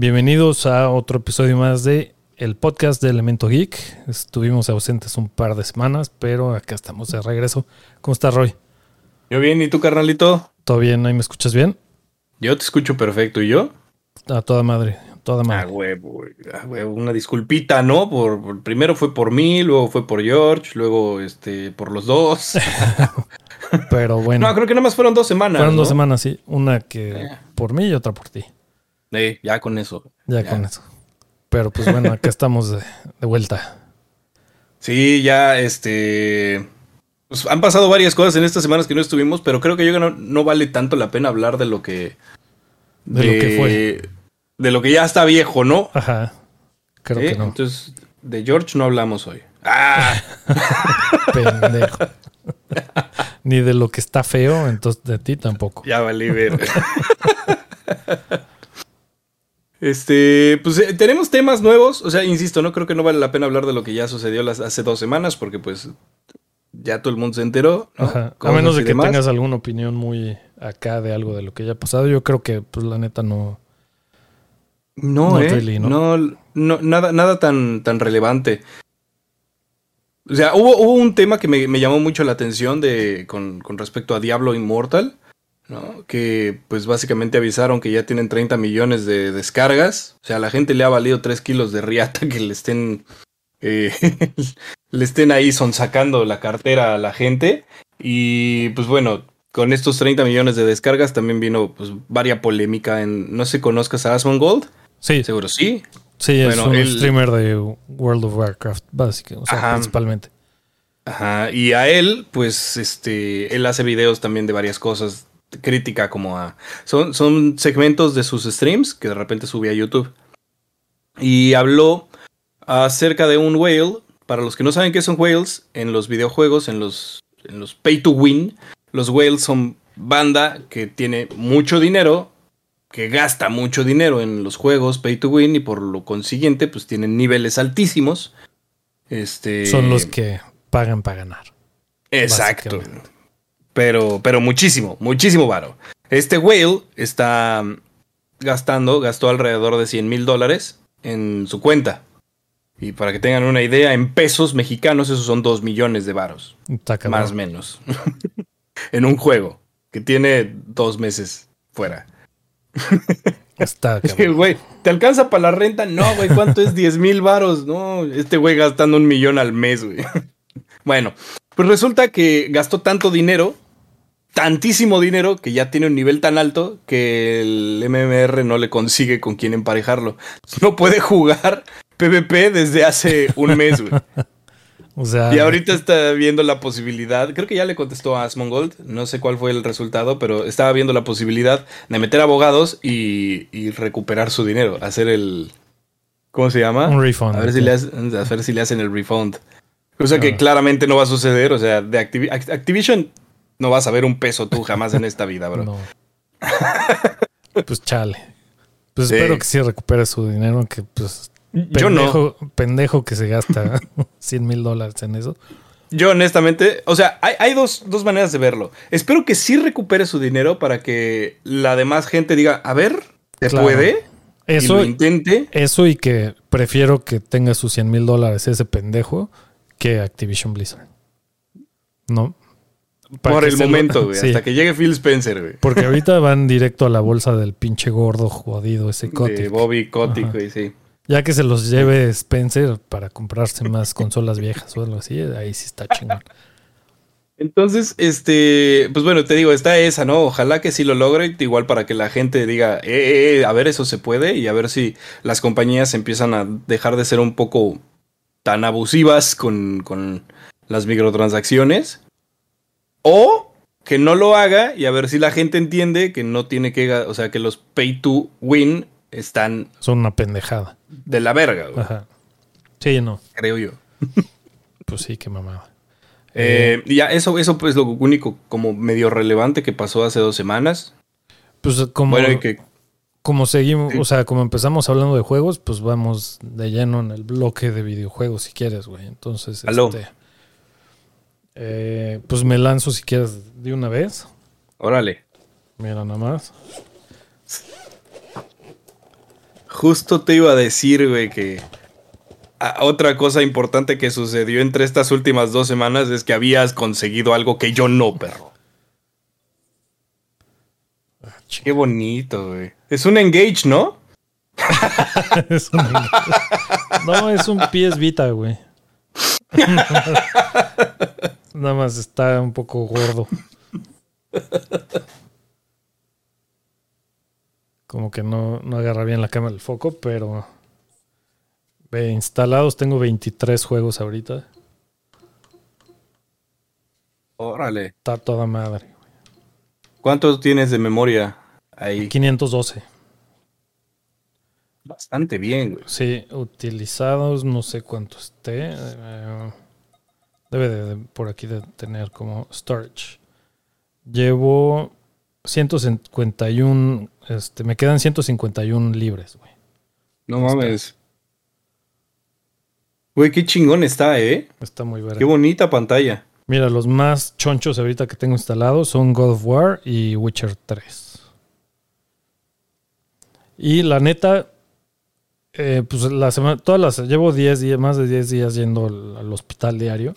Bienvenidos a otro episodio más de el podcast de Elemento Geek. Estuvimos ausentes un par de semanas, pero acá estamos de regreso. ¿Cómo estás, Roy? Yo bien, ¿y tú, carnalito? ¿Todo bien? ¿Ahí me escuchas bien? Yo te escucho perfecto, ¿y yo? A toda madre, toda madre. Huevo, una disculpita, ¿no? Primero fue por mí, luego fue por George, luego por los dos. Pero bueno. No, creo que nada más fueron 2 semanas. Fueron 2 ¿no? semanas, sí. Una que por mí y otra por ti. Ya con eso. Ya con eso. Pero pues bueno, acá estamos de vuelta. Sí, ya pues han pasado varias cosas en estas semanas que no estuvimos, pero creo que no vale tanto la pena hablar de lo que... De lo que fue. De lo que ya está viejo, ¿no? Ajá. Creo que no. Entonces, de George no hablamos hoy. ¡Ah! Pendejo. Ni de lo que está feo, entonces de ti tampoco. Ya valí ver. Pues tenemos temas nuevos. O sea, insisto, no creo que no vale la pena hablar de lo que ya sucedió hace 2 semanas, porque pues ya todo el mundo se enteró, ¿no? Ajá. A menos de que tengas alguna opinión muy acá de algo de lo que ya ha pasado, yo creo que pues la neta no. No, really, ¿no? No, nada tan relevante. O sea, hubo un tema que me llamó mucho la atención con respecto a Diablo Immortal, ¿no? Que pues básicamente avisaron que ya tienen 30 millones de descargas. O sea, a la gente le ha valido 3 kilos de riata que le estén ahí sonsacando la cartera a la gente. Y pues bueno, con estos 30 millones de descargas también vino pues varia polémica no sé si conozcas a Asmongold. Sí. Seguro sí. Sí, es un streamer de World of Warcraft, básicamente, o sea, principalmente. Ajá, y a él, pues, él hace videos también de varias cosas, crítica como a... Son segmentos de sus streams que de repente sube a YouTube. Y habló acerca de un whale. Para los que no saben qué son whales, en los videojuegos, en los pay to win, los whales son banda que tiene mucho dinero, que gasta mucho dinero en los juegos pay to win y por lo consiguiente pues tienen niveles altísimos. Son los que pagan para ganar. Exacto. Pero muchísimo varo. Este whale gastó alrededor de $100,000 en su cuenta. Y para que tengan una idea, en pesos mexicanos esos son 2 millones de varos. Más o menos. En un juego que tiene 2 meses fuera. Está güey, ¿te alcanza para la renta? No, güey, ¿cuánto es 10,000 varos? No, este güey gastando 1 millón al mes, güey. Bueno, pues resulta que gastó tanto dinero, tantísimo dinero, que ya tiene un nivel tan alto que el MMR no le consigue con quién emparejarlo. No puede jugar PvP desde hace un mes, güey. O sea, y ahorita está viendo la posibilidad, creo que ya le contestó a Asmongold, no sé cuál fue el resultado, pero estaba viendo la posibilidad de meter abogados y recuperar su dinero, hacer ¿cómo se llama? Un refund. A ver si le hacen el refund. Cosa que claramente no va a suceder, o sea, de Activision no vas a ver un peso tú jamás en esta vida, bro. No. Pues chale. Pues sí. Espero que sí recupere su dinero, que pues... Pendejo que se gasta $100,000 en eso. Yo honestamente, o sea, hay dos maneras de verlo. Espero que sí recupere su dinero para que la demás gente diga, a ver, ¿te puede? Eso, y lo intente. Eso y que prefiero que tenga sus $100,000 ese pendejo que Activision Blizzard. ¿No? Por el momento, güey. Sí. Hasta que llegue Phil Spencer, güey. Porque ahorita van directo a la bolsa del pinche gordo jodido ese Kotick. De Bobby Kotick, güey, sí. Ya que se los lleve Spencer para comprarse más consolas viejas o algo así, ahí sí está chingón. Entonces, pues bueno, te digo, está esa, ¿no? Ojalá que sí lo logre, igual para que la gente diga, a ver, eso se puede, y a ver si las compañías empiezan a dejar de ser un poco tan abusivas con las microtransacciones. O que no lo haga y a ver si la gente entiende que no tiene que, o sea, que los pay to win son una pendejada. De la verga, güey. Ajá. Sí, no. Creo yo. Pues sí, qué mamada. Y ya, eso pues lo único como medio relevante que pasó hace 2 semanas. Pues como seguimos, sí. O sea, como empezamos hablando de juegos, pues vamos de lleno en el bloque de videojuegos si quieres, güey. Entonces, pues me lanzo si quieres de una vez. Órale. Mira nada más. Justo te iba a decir, güey, que otra cosa importante que sucedió entre estas últimas 2 semanas es que habías conseguido algo que yo no, perro. Qué bonito, güey. Es un Engage, ¿no? Es un Engage. No, es un PS Vita, güey. Nada más está un poco gordo. Como que no agarra bien la cámara el foco, pero instalados tengo 23 juegos ahorita. Órale. Está toda madre. ¿Cuántos tienes de memoria ahí? 512. Bastante bien, güey. Sí, utilizados, no sé cuánto esté. Debe de por aquí de tener como storage. Llevo 151, me quedan 151 libres, güey. No mames. Güey, qué chingón está, ¿eh? Está muy verga. Qué bonita pantalla. Mira, los más chonchos ahorita que tengo instalados son God of War y Witcher 3. Y la neta, pues llevo 10 días, más de 10 días yendo al hospital diario.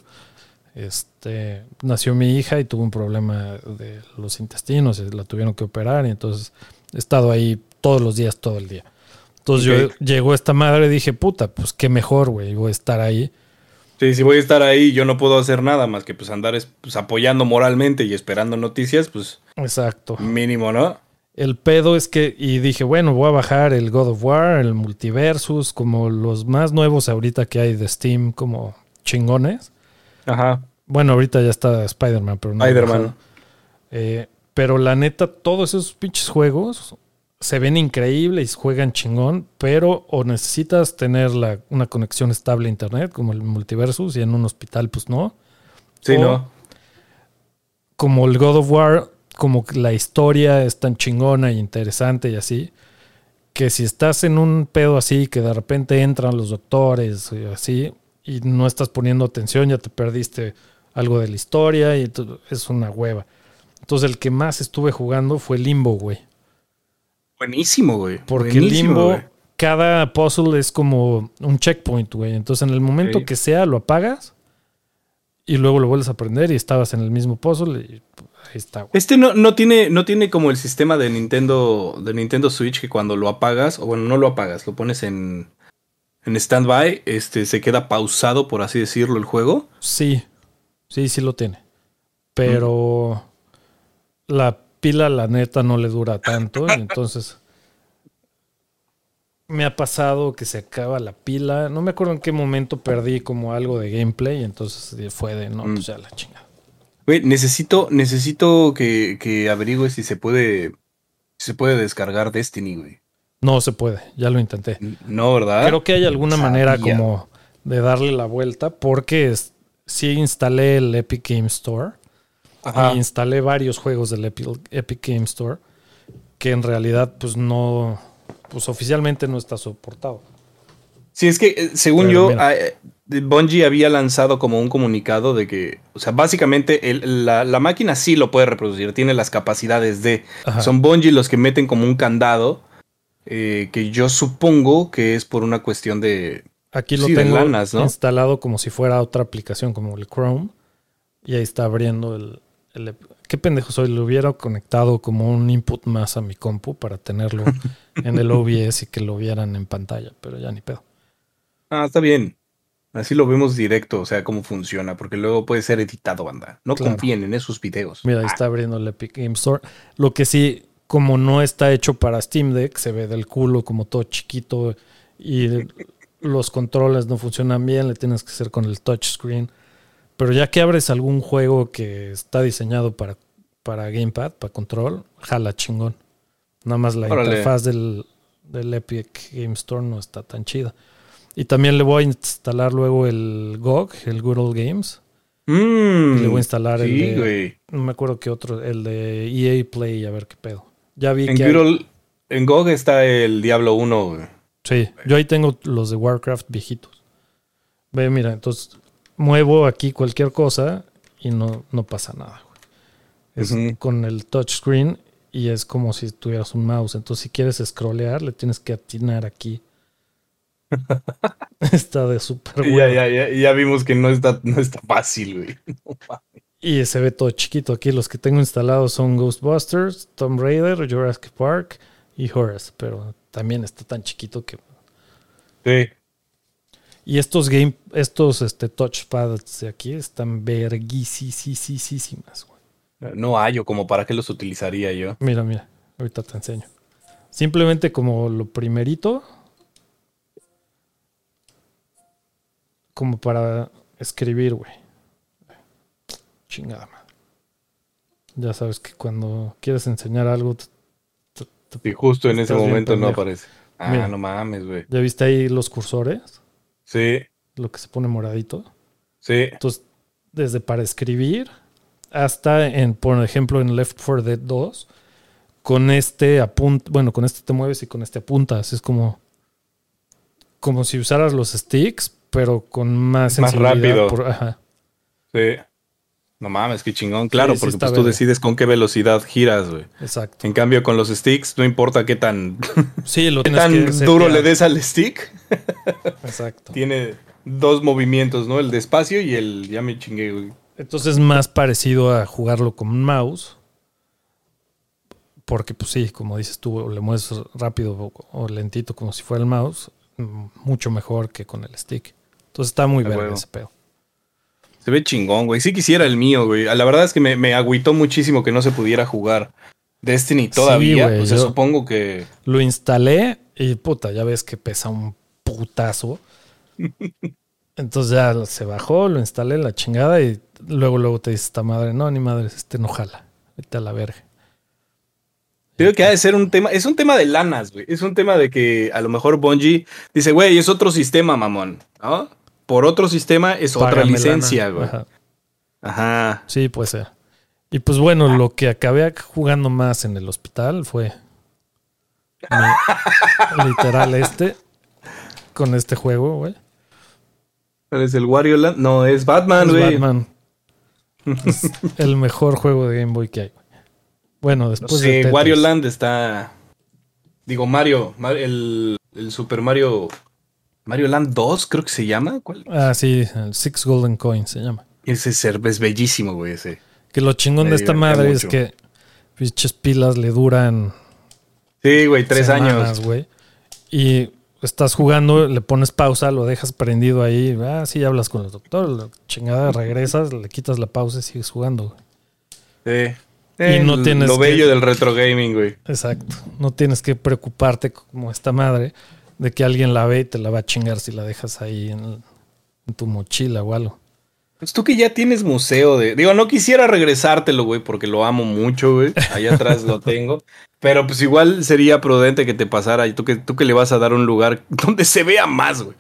Nació mi hija y tuvo un problema de los intestinos, la tuvieron que operar y entonces he estado ahí todos los días, todo el día. Entonces llegó esta madre y dije, puta, pues qué mejor, güey, voy a estar ahí. Sí, si voy a estar ahí, yo no puedo hacer nada más que pues andar pues, apoyando moralmente y esperando noticias, pues. Exacto. Mínimo, ¿no? El pedo es que, y dije, bueno, voy a bajar el God of War, el Multiversus, como los más nuevos ahorita que hay de Steam, como chingones. Ajá. Bueno, ahorita ya está Spider-Man, pero no. Spider-Man. Pero la neta, todos esos pinches juegos se ven increíbles y juegan chingón, pero o necesitas tener una conexión estable a internet, como el Multiversus, y en un hospital, pues no. Sí, no. Como el God of War, como la historia es tan chingona y interesante y así, que si estás en un pedo así, que de repente entran los doctores y así, y no estás poniendo atención, ya te perdiste algo de la historia y es una hueva. Entonces el que más estuve jugando fue Limbo, güey. Buenísimo, güey. Porque Buenísimo, Limbo, güey. cada puzzle es como un checkpoint, güey. Entonces en el momento que sea, lo apagas y luego lo vuelves a prender y estabas en el mismo puzzle y ahí está, güey. No tiene como el sistema de Nintendo Switch que cuando lo apagas, o bueno, no lo apagas, lo pones en standby, se queda pausado, por así decirlo, el juego. Sí lo tiene. Pero la pila, la neta, no le dura tanto. Y entonces me ha pasado que se acaba la pila. No me acuerdo en qué momento perdí como algo de gameplay. Y entonces fue de, no, pues ya la chingada. Güey, necesito que averigües si se puede descargar Destiny, güey. No se puede, ya lo intenté. No, ¿verdad? Creo que hay alguna manera como de darle la vuelta porque sí instalé el Epic Game Store. Ajá. Y instalé varios juegos del Epic Game Store que en realidad pues no, pues oficialmente no está soportado. Sí, es que según Bungie había lanzado como un comunicado de que, o sea, básicamente la máquina sí lo puede reproducir, tiene las capacidades de... Ajá. Son Bungie los que meten como un candado que yo supongo que es por una cuestión de... Aquí lo tengo lanas, ¿no? Instalado como si fuera otra aplicación como el Chrome y ahí está abriendo el qué pendejo soy, lo hubiera conectado como un input más a mi compu para tenerlo en el OBS y que lo vieran en pantalla, pero ya ni pedo. Ah, está bien. Así lo vemos directo, o sea, cómo funciona, porque luego puede ser editado, banda. No confíen en esos videos. Mira, ahí está abriendo el Epic Game Store. Lo que sí, como no está hecho para Steam Deck, se ve del culo como todo chiquito y los controles no funcionan bien, le tienes que hacer con el touchscreen. Pero ya que abres algún juego que está diseñado para Gamepad, para control, jala chingón. Nada más la interfaz del Epic Game Store no está tan chida. Y también le voy a instalar luego el GOG, el Good Old Games. Y le voy a instalar el de... No me acuerdo qué otro, el de EA Play, a ver qué pedo. Ya vi en GOG está el Diablo 1, güey. Sí, yo ahí tengo los de Warcraft viejitos. Ve, mira, entonces... Muevo aquí cualquier cosa y no pasa nada. Es con el touchscreen y es como si tuvieras un mouse. Entonces, si quieres scrollear, le tienes que atinar aquí. Está de súper bueno. Ya vimos que no está fácil, güey. No, y se ve todo chiquito. Aquí los que tengo instalados son Ghostbusters, Tomb Raider, Jurassic Park y Horace. Pero también está tan chiquito que... Sí. Y estos touchpads de aquí están verguisísimas, güey. No hallo como para qué los utilizaría yo. Mira, ahorita te enseño. Simplemente como lo primerito, como para escribir, güey. Chingada madre. Ya sabes que cuando quieres enseñar algo... Y justo en ese estás bien momento no pendejo. aparece. Mira. No mames, güey. ¿Ya viste ahí los cursores? Sí, Lo que se pone moradito. sí. Entonces, desde para escribir hasta por ejemplo, en Left 4 Dead 2, con este con este te mueves y con este apuntas. Es como si usaras los sticks, pero con más sensibilidad. rápido. Ajá. Sí. No mames, qué chingón. Claro, Sí, porque está pues tú verga. decides con qué velocidad giras, güey. Exacto. En cambio, con los sticks, no importa qué tan, Sí, lo qué tienes que tan duro setear. le des al stick. Exacto. Tiene 2 movimientos, ¿no? El de espacio y el ya me chingué, güey. Entonces es más parecido a jugarlo con un mouse. Porque, pues sí, como dices tú, le mueves rápido o lentito como si fuera el mouse. Mucho mejor que con el stick. Entonces está muy verga ese pedo. Se ve chingón, güey. Sí quisiera el mío, güey. La verdad es que me agüitó muchísimo que no se pudiera jugar Destiny todavía. Sí, güey, o sea, supongo que... Lo instalé y puta, ya ves que pesa un putazo. Entonces ya se bajó, lo instalé, la chingada, y luego te dice esta madre, no, ni madre, no jala. Vete a la verga. Creo que ha de ser un tema, es un tema de lanas, güey. Es un tema de que a lo mejor Bungie dice, güey, es otro sistema, mamón, ¿no? Por otro sistema es otra Págame licencia, lana. güey. Ajá. Sí, puede ser. Y pues bueno, lo que acabé jugando más en el hospital fue literal con este juego, güey. ¿Es el Wario Land? No, es Batman, güey. Batman. Es el mejor juego de Game Boy que hay. Bueno, después de Tetris. Wario Land está... Digo, Mario, el Super Mario... Mario Land 2, creo que se llama. ¿Cuál? Sí, el Six Golden Coins se llama. Ese es bellísimo, güey, ese. Que lo chingón de esta madre es que pinches pilas le duran... Sí, güey, 3 años. Güey. Y estás jugando, le pones pausa, lo dejas prendido ahí. Sí, hablas con el doctor, la chingada, regresas, le quitas la pausa y sigues jugando. Sí. Y no tienes lo bello del retro gaming, güey. Exacto. No tienes que preocuparte como esta madre de que alguien la ve y te la va a chingar si la dejas ahí en tu mochila o algo. Pues tú que ya tienes museo de... Digo, no quisiera regresártelo, güey, porque lo amo mucho, güey. Allá atrás lo tengo. Pero pues igual sería prudente que te pasara. Y tú que le vas a dar un lugar donde se vea más, güey.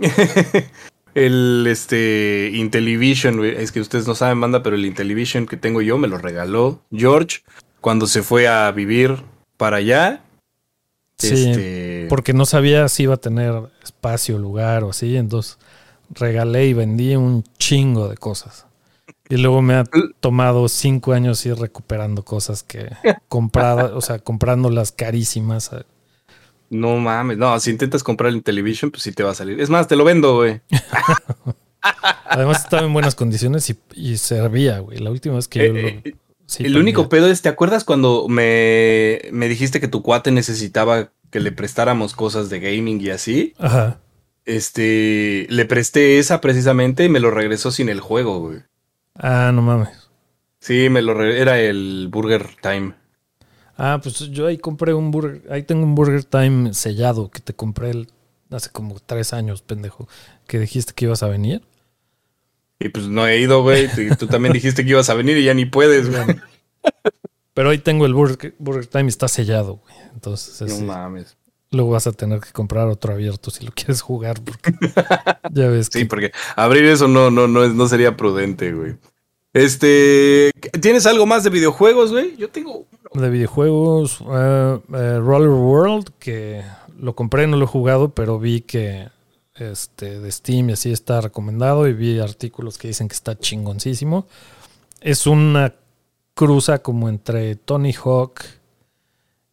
El Intellivision, güey. Es que ustedes no saben, banda, pero el Intellivision que tengo yo me lo regaló George cuando se fue a vivir para allá. Sí, porque no sabía si iba a tener espacio, lugar o así. Entonces regalé y vendí un chingo de cosas. Y luego me ha tomado 5 años ir recuperando cosas que compraba, o sea, comprándolas carísimas. No mames, no, si intentas comprar el Intellivision, pues sí te va a salir. Es más, te lo vendo, güey. Además estaba en buenas condiciones y servía, güey. La última vez que yo el único pedo es, ¿te acuerdas cuando me dijiste que tu cuate necesitaba que le prestáramos cosas de gaming y así? Ajá. Le presté esa precisamente y me lo regresó sin el juego, güey. No mames. Sí, era el Burger Time. Pues yo ahí compré ahí tengo un Burger Time sellado que te compré hace como 3 años, pendejo, que dijiste que ibas a venir. Y pues no he ido, güey. Tú también dijiste que ibas a venir y ya ni puedes, güey. Pero ahí tengo el Burger Time y está sellado, güey. Entonces, no mames. Luego vas a tener que comprar otro abierto si lo quieres jugar, porque ya ves que... Sí, porque abrir eso no sería prudente, güey. ¿Tienes algo más de videojuegos, güey? Yo tengo uno. De videojuegos, Roller World, que lo compré, no lo he jugado, pero vi que de Steam y así está recomendado y vi artículos que dicen que está chingoncísimo. Es una cruza como entre Tony Hawk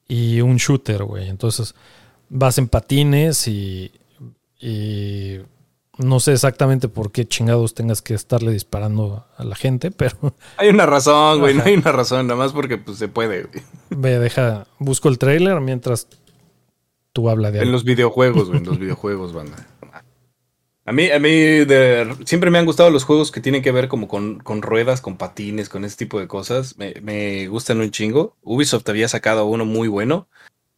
y un shooter, güey. Entonces vas en patines y no sé exactamente por qué chingados tengas que estarle disparando a la gente, pero... Hay una razón, güey, no hay una razón, nada más porque pues se puede, güey. Ve, busco el trailer mientras tú hablas de algo. En los videojuegos, güey, en los videojuegos, banda. A mí siempre me han gustado los juegos que tienen que ver como con ruedas, con patines, con ese tipo de cosas. Me gustan un chingo. Ubisoft había sacado uno muy bueno.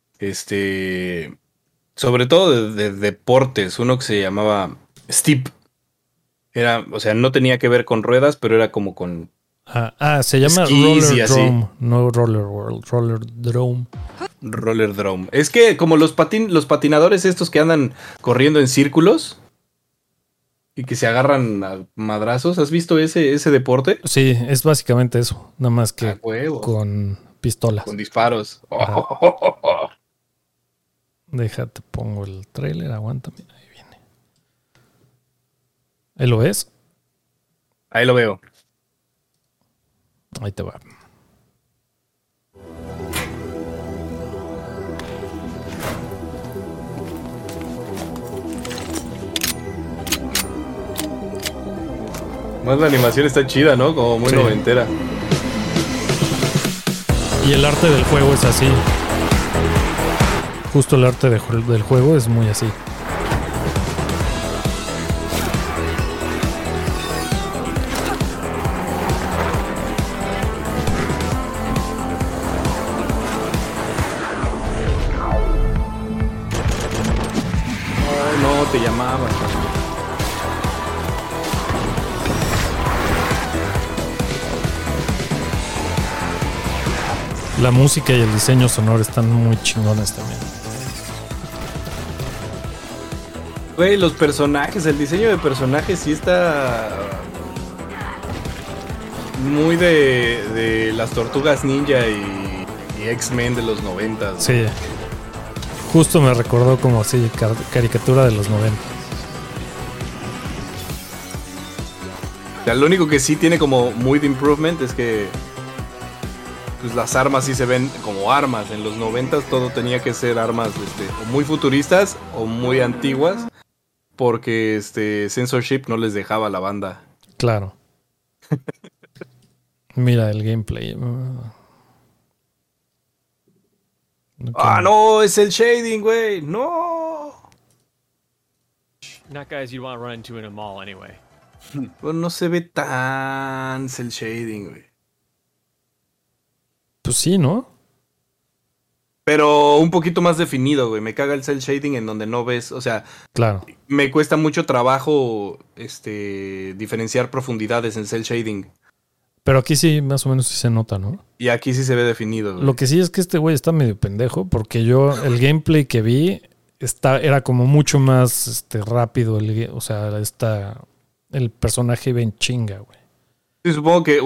Sobre todo de deportes, uno que se llamaba Steep. O sea, no tenía que ver con ruedas, pero era como con se llama skis y Roller así. Drome, no Roller World, Roller Drome. Roller Drome. Es que como los patinadores estos que andan corriendo en círculos y que se agarran a madrazos, ¿has visto ese deporte? Sí, es básicamente eso, nada más que Huevo. con pistolas. Con disparos. Déjate, pongo el trailer, aguántame. Ahí viene. ¿Ahí lo ves? Ahí lo veo. Ahí te va. Más la animación está chida, ¿no? Como muy noventera. Y el arte del juego es así. Justo el arte del juego es muy así. No, te llamaba. La música y el diseño sonoro están muy chingones también. Güey, los personajes, el diseño de personajes sí está muy de las Tortugas Ninja y X-Men de los 90. Sí. Justo me recordó como así, caricatura de los 90. O sea, lo único que sí tiene como muy de improvement es que pues las armas sí se ven como armas. En los 90 todo tenía que ser armas o muy futuristas o muy antiguas, porque censorship no les dejaba a la banda. Claro. Mira el gameplay. No, es el shading, güey. No. Not guys you want to run into in a mall anyway. Pues no se ve tan cel shading, güey. Pues sí, ¿no? Pero un poquito más definido, güey. Me caga el cel shading en donde no ves, o sea, claro. Me cuesta mucho trabajo diferenciar profundidades en cel shading. Pero aquí sí, más o menos sí se nota, ¿no? Y aquí sí se ve definido, güey. Lo que sí es que este güey está medio pendejo, porque el gameplay que vi era como mucho más rápido. El personaje iba en chinga, güey. Sí, supongo que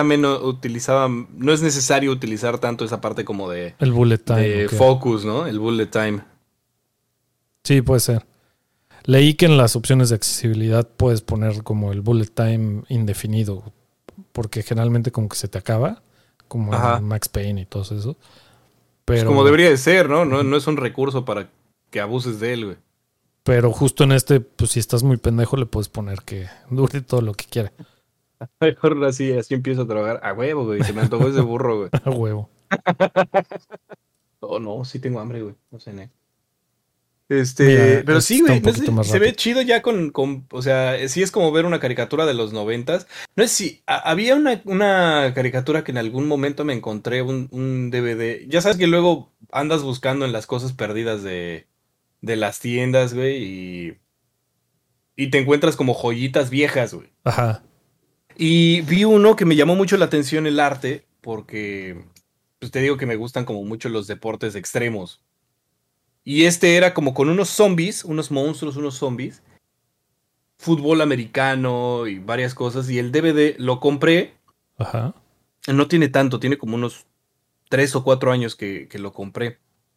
no es necesario utilizar tanto esa parte como de... El bullet time. De focus, ¿no? El bullet time. Sí, puede ser. Leí que en las opciones de accesibilidad puedes poner como el bullet time indefinido, porque generalmente como que se te acaba, como en Max Payne y todo eso. Pero, pues como debería de ser, ¿no? No es un recurso para que abuses de él, güey. Pero justo en pues si estás muy pendejo, le puedes poner que dure todo lo que quiera. Mejor así empiezo a trabajar. A huevo, güey. Se me antojó ese burro, güey. A huevo. Oh, no, sí tengo hambre, güey. No sé, ¿no? Mira, pero sí, güey, no se ve chido ya o sea, sí es como ver una caricatura de los 90. No sé si había una caricatura que en algún momento me encontré un DVD. Ya sabes que luego andas buscando en las cosas perdidas de las tiendas, güey, y te encuentras como joyitas viejas, güey. Ajá. Y vi uno que me llamó mucho la atención el arte, porque pues te digo que me gustan como mucho los deportes extremos. Y era como con unos zombies, unos monstruos, unos zombies. Fútbol americano y varias cosas. Y el DVD lo compré. Ajá. No tiene tanto, tiene como unos 3 o 4 años que lo compré.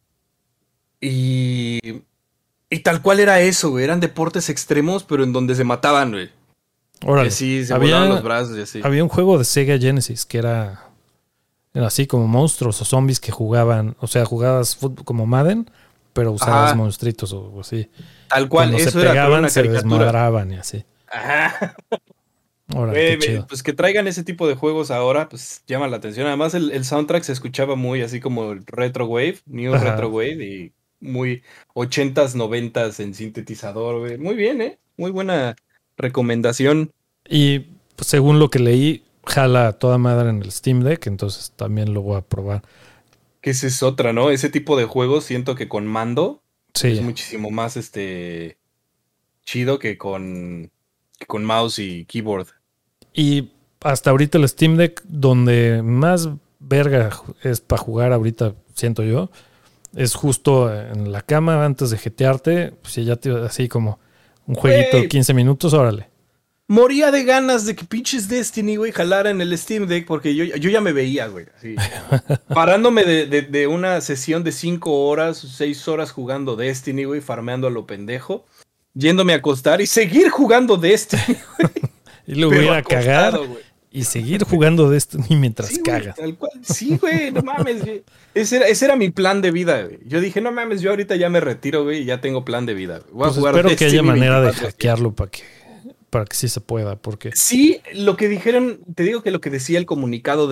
Y tal cual era eso, güey. Eran deportes extremos, pero en donde se mataban, güey. Órale. Sí, se volaban los brazos y así. Había un juego de Sega Genesis que era Era así como monstruos o zombies que jugaban, o sea, jugabas fútbol como Madden, pero usabas Ajá. monstruitos o así. Tal cual, Cuando se eso era toda pegaban, una se caricatura. desmadraban y así. Ajá. Órale, qué Güey, chido. pues que traigan ese tipo de juegos ahora, pues llama la atención. Además, el soundtrack se escuchaba muy así como el retro wave, new retro Ajá. wave, y muy 80s, 90s en sintetizador, güey. Muy bien, ¿eh? Muy buena recomendación. Y pues, según lo que leí, jala a toda madre en el Steam Deck, entonces también lo voy a probar. Que esa es otra, ¿no? Ese tipo de juegos siento que con mando es Sí. muchísimo más chido que con mouse y keyboard. Y hasta ahorita el Steam Deck, donde más verga es para jugar ahorita, siento yo, es justo en la cama antes de jetearte. Pues si ya te así como un jueguito de Güey, 15 minutos, órale. moría de ganas de que pinches Destiny, güey, jalara en el Steam Deck porque yo ya me veía, güey, así. Parándome de una sesión de 5 horas, 6 horas jugando Destiny, güey, farmeando a lo pendejo, yéndome a acostar y seguir jugando Destiny, Y luego ir pero a cagar acostado, güey. y seguir jugando de esto ni mientras Sí, güey, cagas. tal cual. Sí, güey, no mames, güey. Ese era mi plan de vida, güey. Yo dije, no mames, yo ahorita ya me retiro, güey, y ya tengo plan de vida, güey. Voy a Pues jugar espero que haya Destiny manera de 24/7. hackearlo para que sí se pueda, porque Sí, lo que dijeron, te digo que lo que decía el comunicado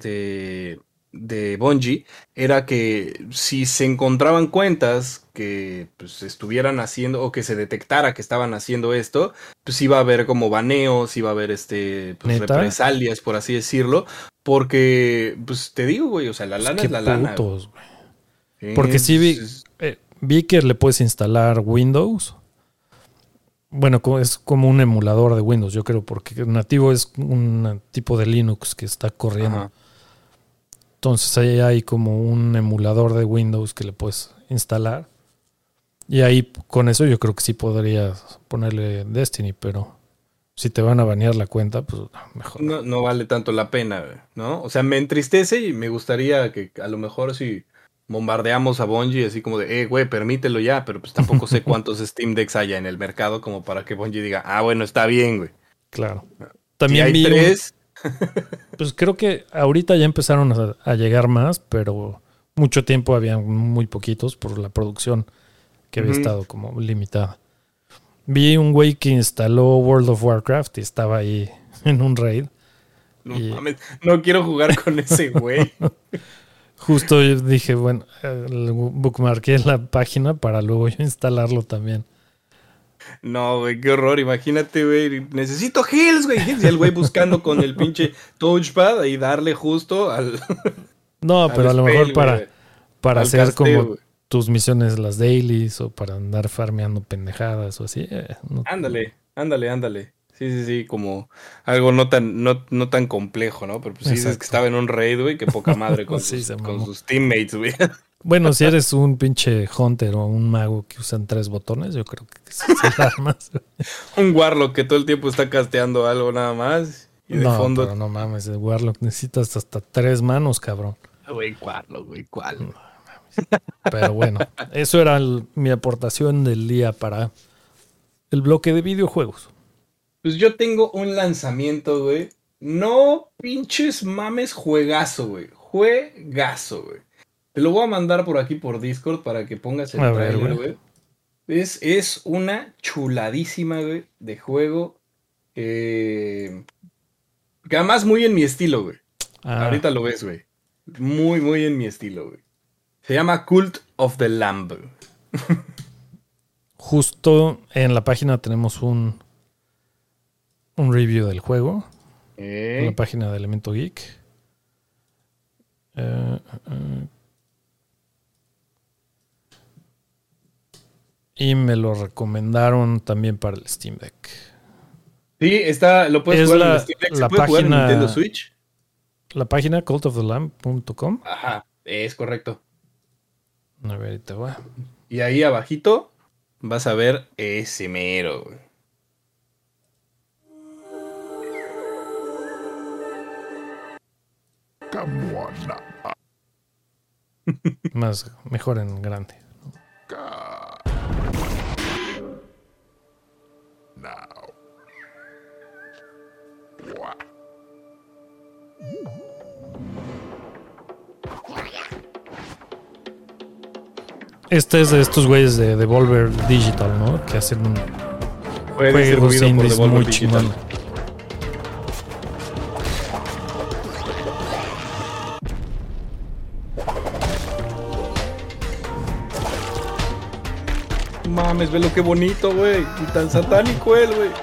de Bungie era que si se encontraban cuentas que pues, estuvieran haciendo o que se detectara que estaban haciendo esto, pues iba a haber como baneos, iba a haber pues, neta, represalias, por así decirlo, porque, pues te digo, güey, o sea, la pues lana qué es la lana, güey. putos, güey. Sí, Porque sí pues, vi que le puedes instalar Windows. Bueno, es como un emulador de Windows, yo creo, porque nativo es un tipo de Linux que está corriendo. ajá. Entonces ahí hay como un emulador de Windows que le puedes instalar. Y ahí con eso yo creo que sí podrías ponerle Destiny, pero si te van a banear la cuenta, pues mejor no. No vale tanto la pena, güey, ¿no? O sea, me entristece y me gustaría que a lo mejor si bombardeamos a Bungie así como de, güey, permítelo ya, pero pues tampoco sé cuántos Steam Decks haya en el mercado como para que Bungie diga, bueno, está bien, güey. Claro. Si También hay vi tres, pues creo que ahorita ya empezaron a llegar más, pero mucho tiempo había muy poquitos por la producción que había ujú, estado como limitada. Vi un güey que instaló World of Warcraft y estaba ahí en un raid. no Y mames, no quiero jugar con ese güey. justo yo dije, bueno, bookmarqué la página para luego yo instalarlo también. No, güey, qué horror, imagínate, güey, necesito heals, güey, heals, y el güey buscando con el pinche touchpad y darle justo al, No, al pero a lo mejor spell, güey, para al hacer casteo, como güey. tus misiones, las dailies, o para andar farmeando pendejadas o así. Ándale, ándale, ándale. Sí, sí, sí, como algo no tan complejo, ¿no? Pero pues sí dices que Exacto. estaba en un raid, güey, que poca madre Sí, se con mamó. sus teammates, güey. Bueno, si eres un pinche hunter o un mago que usan 3 botones, yo creo que sí se la armas. Un warlock que todo el tiempo está casteando algo nada más. Y de No, fondo, pero no mames, de Warlock necesitas hasta 3 manos, cabrón. güey, warlock, güey, ¿cuál? Pero bueno, eso era mi aportación del día para el bloque de videojuegos. Pues yo tengo un lanzamiento, güey. No pinches mames, juegazo, güey. Juegazo, güey. Te lo voy a mandar por aquí por Discord para que pongas A el ver, tráiler, güey. güey. Es una chuladísima, güey, de juego. Que además muy en mi estilo, güey. Ah, Ahorita lo ves, güey. Muy, muy en mi estilo, güey. Se llama Cult of the Lamb. justo en la página tenemos un review del juego. En la Eh, página de Elemento Geek. Eh. Y me lo recomendaron también para el Steam Deck. Sí, lo puedes Es jugar en el Steam Deck. ¿Se la puede jugar en Nintendo página, Switch? la página cultofthelamb.com. Ajá, es correcto. A ver, ahí te va. Y ahí abajito vas a ver ese mero, güey. Mejor en grande. Este es de estos güeyes de Devolver Digital, ¿no? Que hacen Fue juegos distribuido por indies Devolver muy Digital. chingón. Mames, ve lo que bonito, güey. Y tan satánico él, güey.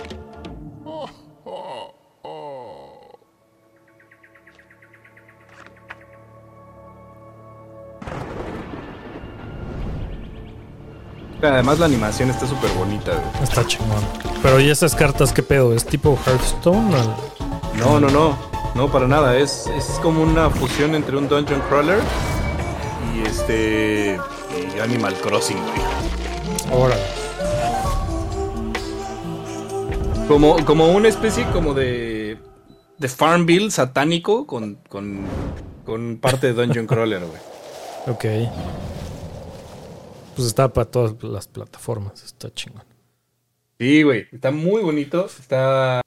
Además la animación está súper bonita, güey. Está chingón. Pero ¿y esas cartas qué pedo? ¿Es tipo Hearthstone? No, para nada. Es como una fusión entre un Dungeon Crawler y Animal Crossing, güey. Órale. Como una especie como de Farmville satánico con parte de Dungeon Crawler, güey. Ok. Pues está para todas las plataformas. Está chingón. Sí, güey. Está muy bonito. Está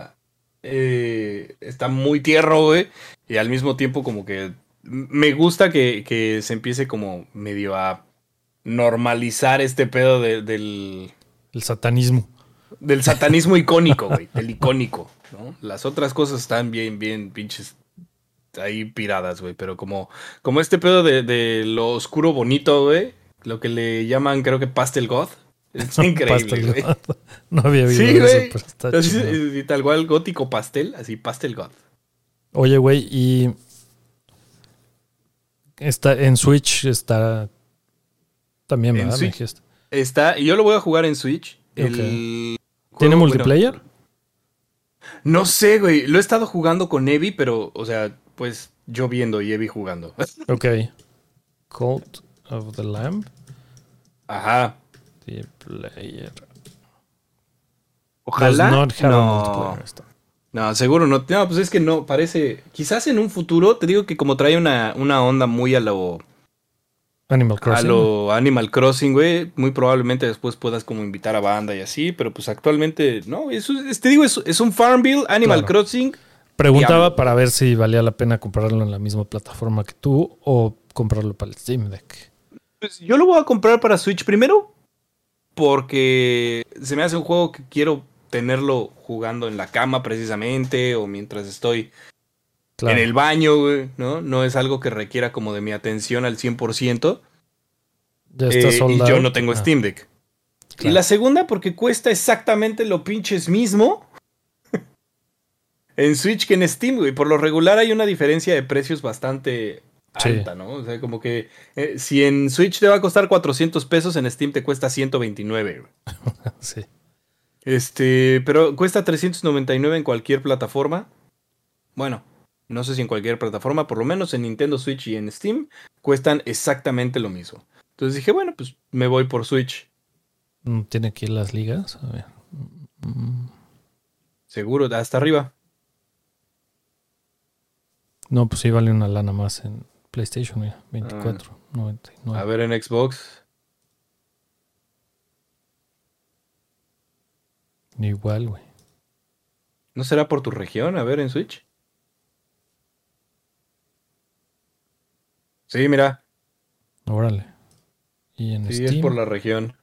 muy tierno, güey. Y al mismo tiempo como que me gusta que se empiece como medio a normalizar este pedo del El satanismo. satanismo icónico, güey. Del icónico, ¿no? Las otras cosas están bien pinches ahí piradas, güey. Pero como este pedo de lo oscuro bonito, güey. Lo que le llaman, creo que Pastel God. Es increíble, güey. No había visto Sí, eso, güey. pero está Así, chingón. tal cual, gótico pastel, así, Pastel God. Oye, güey, y está en Switch está también, En ¿verdad? Me Switch dijiste. está, y yo lo voy a jugar en Switch. Ok. El ¿Tiene juego, multiplayer? bueno, no sé, güey. Lo he estado jugando con Evi, pero, o sea, pues yo viendo y Evi jugando. Ok. Cult of the Lamb. Ajá. Multiplayer. Ojalá. Does not have a No. multiplayer. Está. No, seguro no. No, pues es que no, parece. Quizás en un futuro, te digo que como trae una onda muy a lo Animal Crossing, güey, muy probablemente después puedas como invitar a banda y así, pero pues actualmente, no, te digo, es un Farmville, Animal Claro. Crossing. Preguntaba Diablo. para ver si valía la pena comprarlo en la misma plataforma que tú o comprarlo para el Steam Deck. Pues yo lo voy a comprar para Switch primero, porque se me hace un juego que quiero tenerlo jugando en la cama precisamente, o mientras estoy Claro. en el baño, güey, ¿no? No es algo que requiera como de mi atención al 100%. Ya está Y sold yo out. no tengo Steam Deck. Claro. Y la segunda porque cuesta exactamente lo pinches mismo en Switch que en Steam, güey. Por lo regular hay una diferencia de precios bastante alta, ¿no? O sea, como que si en Switch te va a costar 400 pesos, en Steam te cuesta 129, güey. Sí. Pero cuesta 399 en cualquier plataforma. Bueno, no sé si en cualquier plataforma, por lo menos en Nintendo Switch y en Steam cuestan exactamente lo mismo. Entonces dije, bueno, pues me voy por Switch. Tiene aquí las ligas. A ver. Seguro, hasta arriba. No, pues sí vale una lana más en PlayStation, mira. 24.99. A ver en Xbox. Igual, güey. ¿No será por tu región? A ver en Switch. Sí, mira. Órale. Y en Sí, Steam. es por la región.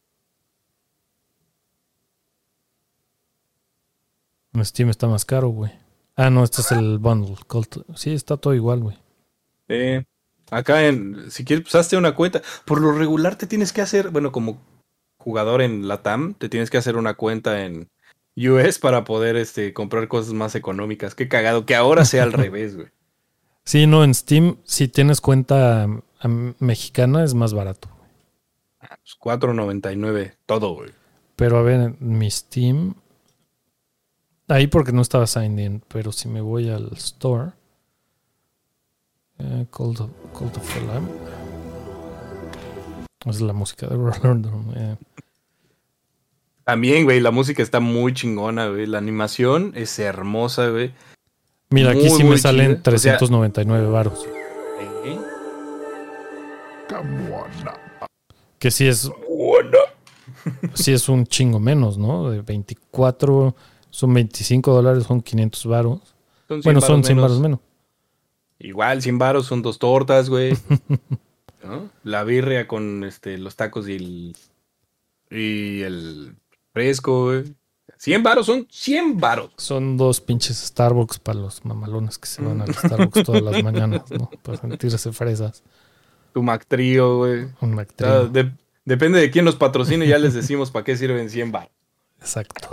En Steam está más caro, güey. Ah, no, este es el bundle. Sí, está todo igual, güey. Acá si quieres, pues hazte una cuenta. Por lo regular te tienes que hacer, bueno, como jugador en LATAM, te tienes que hacer una cuenta en US para poder comprar cosas más económicas. Qué cagado, que ahora sea al revés, güey. Sí, no, en Steam, si tienes cuenta mexicana, es más barato. Pues $4.99 todo, güey. Pero a ver, en mi Steam. Ahí porque no estaba signed in, pero si me voy al store. Cult of the Lamb. Es la música de Roller. También, güey, la música está muy chingona, güey. La animación es hermosa, güey. Mira, aquí Muy, sí me muy salen chida. O sea, 399 varos. Que sí es un chingo menos, ¿no? De 24, son $25, son 500 varos. Son 100 Bueno, son varos 100 menos. varos menos. Igual, 100 varos son 2 tortas, güey. ¿no? La birria con los tacos y el fresco, güey. 100 varos, son 100 varos. Son 2 pinches Starbucks para los mamalones que se van al Starbucks todas las mañanas, ¿no? Para sentirse fresas. Tu McTrio, güey. Un O McTrio. sea, depende de quién nos patrocine, ya les decimos para qué sirven 100 varos. Exacto.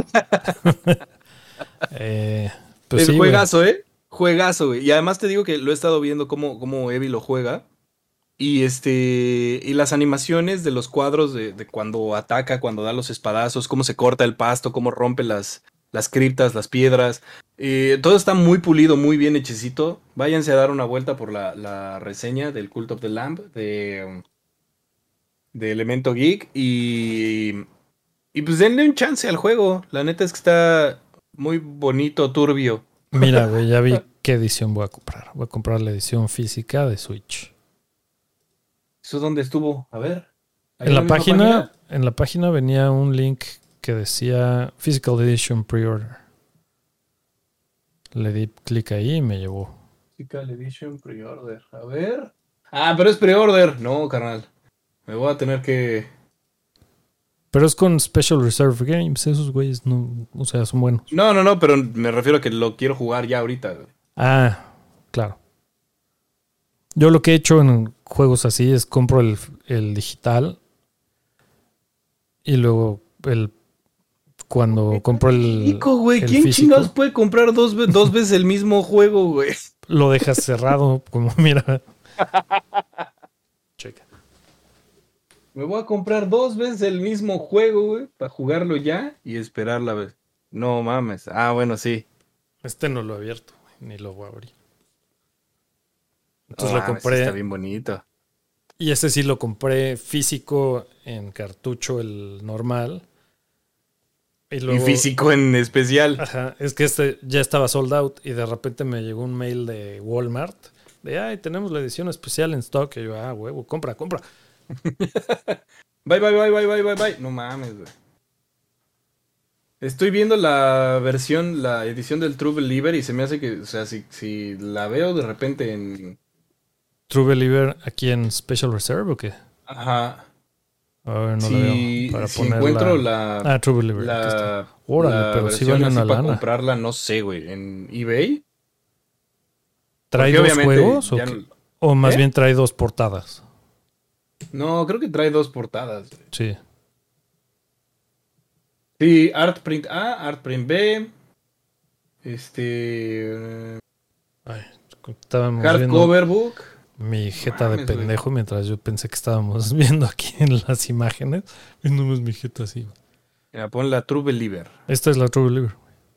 Pues El sí, juegazo, ¿eh? Juegazo, güey. Y además te digo que lo he estado viendo cómo Evi lo juega. Y las animaciones de los cuadros de cuando ataca, cuando da los espadazos, cómo se corta el pasto, cómo rompe las criptas, las piedras. Todo está muy pulido, muy bien hechecito. Váyanse a dar una vuelta por la reseña del Cult of the Lamb de Elemento Geek. Y pues denle un chance al juego. La neta es que está muy bonito, turbio. Mira, güey, ya vi qué edición voy a comprar. Voy a comprar la edición física de Switch. ¿Eso dónde estuvo? A ver. ¿Ahí En la misma página venía un link que decía Physical Edition Pre-Order. Le di clic ahí y me llevó. Physical Edition Pre-Order. A ver. Ah, pero es Pre-Order. No, carnal. Me voy a tener que... Pero es con Special Reserve Games. Esos güeyes no, o sea, son buenos. No, pero me refiero a que lo quiero jugar ya ahorita. Ah, claro. Yo lo que he hecho en juegos así es compro el digital y luego cuando compro Hijo, güey, el ¿quién físico, chingados puede comprar dos veces el mismo juego, güey? lo dejas cerrado, como mira. Checa. Me voy a comprar 2 veces el mismo juego, güey, para jugarlo ya y esperar la vez. No mames. Ah, bueno, sí. Este no lo he abierto, ni lo voy a abrir. Entonces No lo mames, compré. está bien bonito. Y ese sí lo compré físico en cartucho, el normal. Y luego, Y físico en especial. ajá, es que este ya estaba sold out y de repente me llegó un mail de Walmart de, ay, tenemos la edición especial en stock. Y yo, huevo, compra. Bye. No mames, güey. Estoy viendo la edición del True Believer y se me hace que, o sea, si la veo de repente en... True Believer aquí en Special Reserve o qué? Ajá. A ver, no si, la veo. Para si ponerla. encuentro la... True Believer. Aquí está. La, Órale, la pero sí versión vale así una para lana. comprarla, no sé, güey, en eBay. ¿Trae Porque dos obviamente juegos? ya O más ¿Eh? bien trae 2 portadas. No, creo que trae 2 portadas. Sí. Sí, Artprint A, Artprint B. Ay, estábamos viendo Hardcover book. mi jeta de Mames, güey. pendejo mientras yo pensé que estábamos viendo aquí en las imágenes. Y no es mi jeta así. Mira, pon la True Believer. Esta es la True Believer.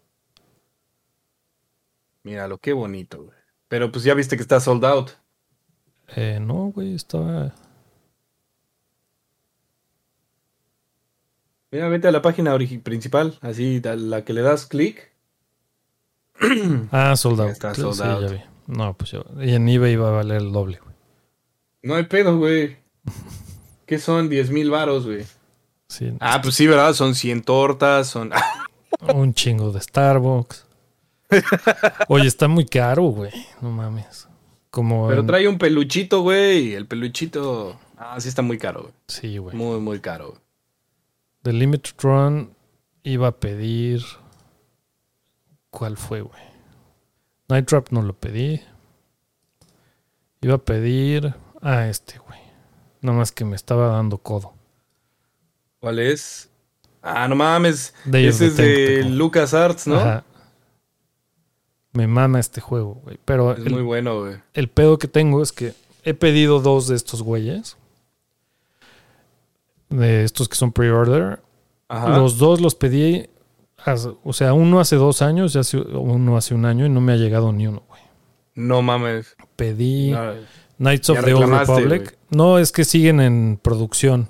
Míralo, qué bonito, güey. Pero pues ya viste que está sold out. No, güey, estaba... Mira, vete a la página principal, así, a la que le das clic. sold Ya out. está Sí, sold out. ya vi. No, pues yo... Y en eBay iba a valer el doble, güey. No hay pedo, güey. ¿Qué son 10,000 varos, güey? Sí, Pues sí, ¿verdad? Son 100 tortas, son... un chingo de Starbucks. Oye, está muy caro, güey. No mames. Como Pero trae un peluchito, güey. El peluchito... sí está muy caro, güey. Sí, güey. Muy, muy caro, güey. The Limited Run iba a pedir... ¿Cuál fue, güey? Night Trap no lo pedí. Iba a pedir... güey. Nada más que me estaba dando codo. ¿Cuál es? No mames. Day of Ese es the de Tentacle. LucasArts, ¿no? Ajá. Me mama este juego, güey. Pero Es muy bueno, güey. el pedo que tengo es que he pedido 2 de estos güeyes. De estos que son pre-order. Ajá. Los 2 los pedí. O sea, uno hace 2 años y uno hace 1 año y no me ha llegado ni uno, güey. No mames. Pedí No, Knights ya of the Old reclamaste, Republic. güey. No, es que siguen en producción.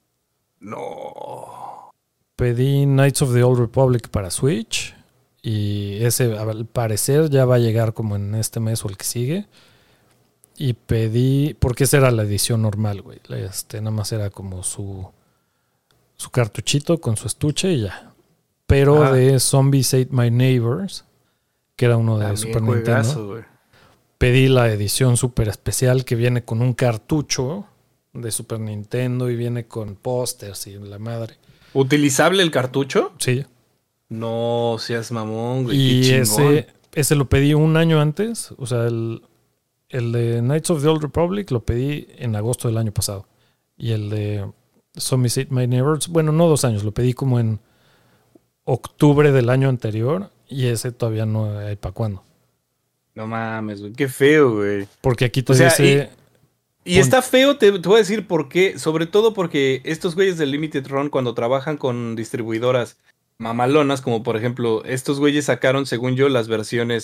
no. Pedí Knights of the Old Republic para Switch. Y ese, al parecer, ya va a llegar como en este mes o el que sigue. Y pedí... Porque esa era la edición normal, güey. Nada más era como su cartuchito con su estuche y ya. Pero de Zombies Ate My Neighbors, que era uno de También Super juegazo, Nintendo, güey. pedí la edición super especial que viene con un cartucho de Super Nintendo y viene con pósters y la madre. ¿Utilizable el cartucho? Sí. No seas mamón, güey. Y Qué chingón. ese lo pedí un año antes. O sea, el de Knights of the Old Republic lo pedí en agosto del año pasado. Y el de Zombicide My Neighbors, bueno, no 2 años, lo pedí como en octubre del año anterior. Y ese todavía no hay para cuándo. No mames, güey. Qué feo, güey. Porque aquí te O sea, dice... Y está feo, te voy a decir por qué. Sobre todo porque estos güeyes del Limited Run, cuando trabajan con distribuidoras mamalonas, como por ejemplo, estos güeyes sacaron, según yo, las versiones,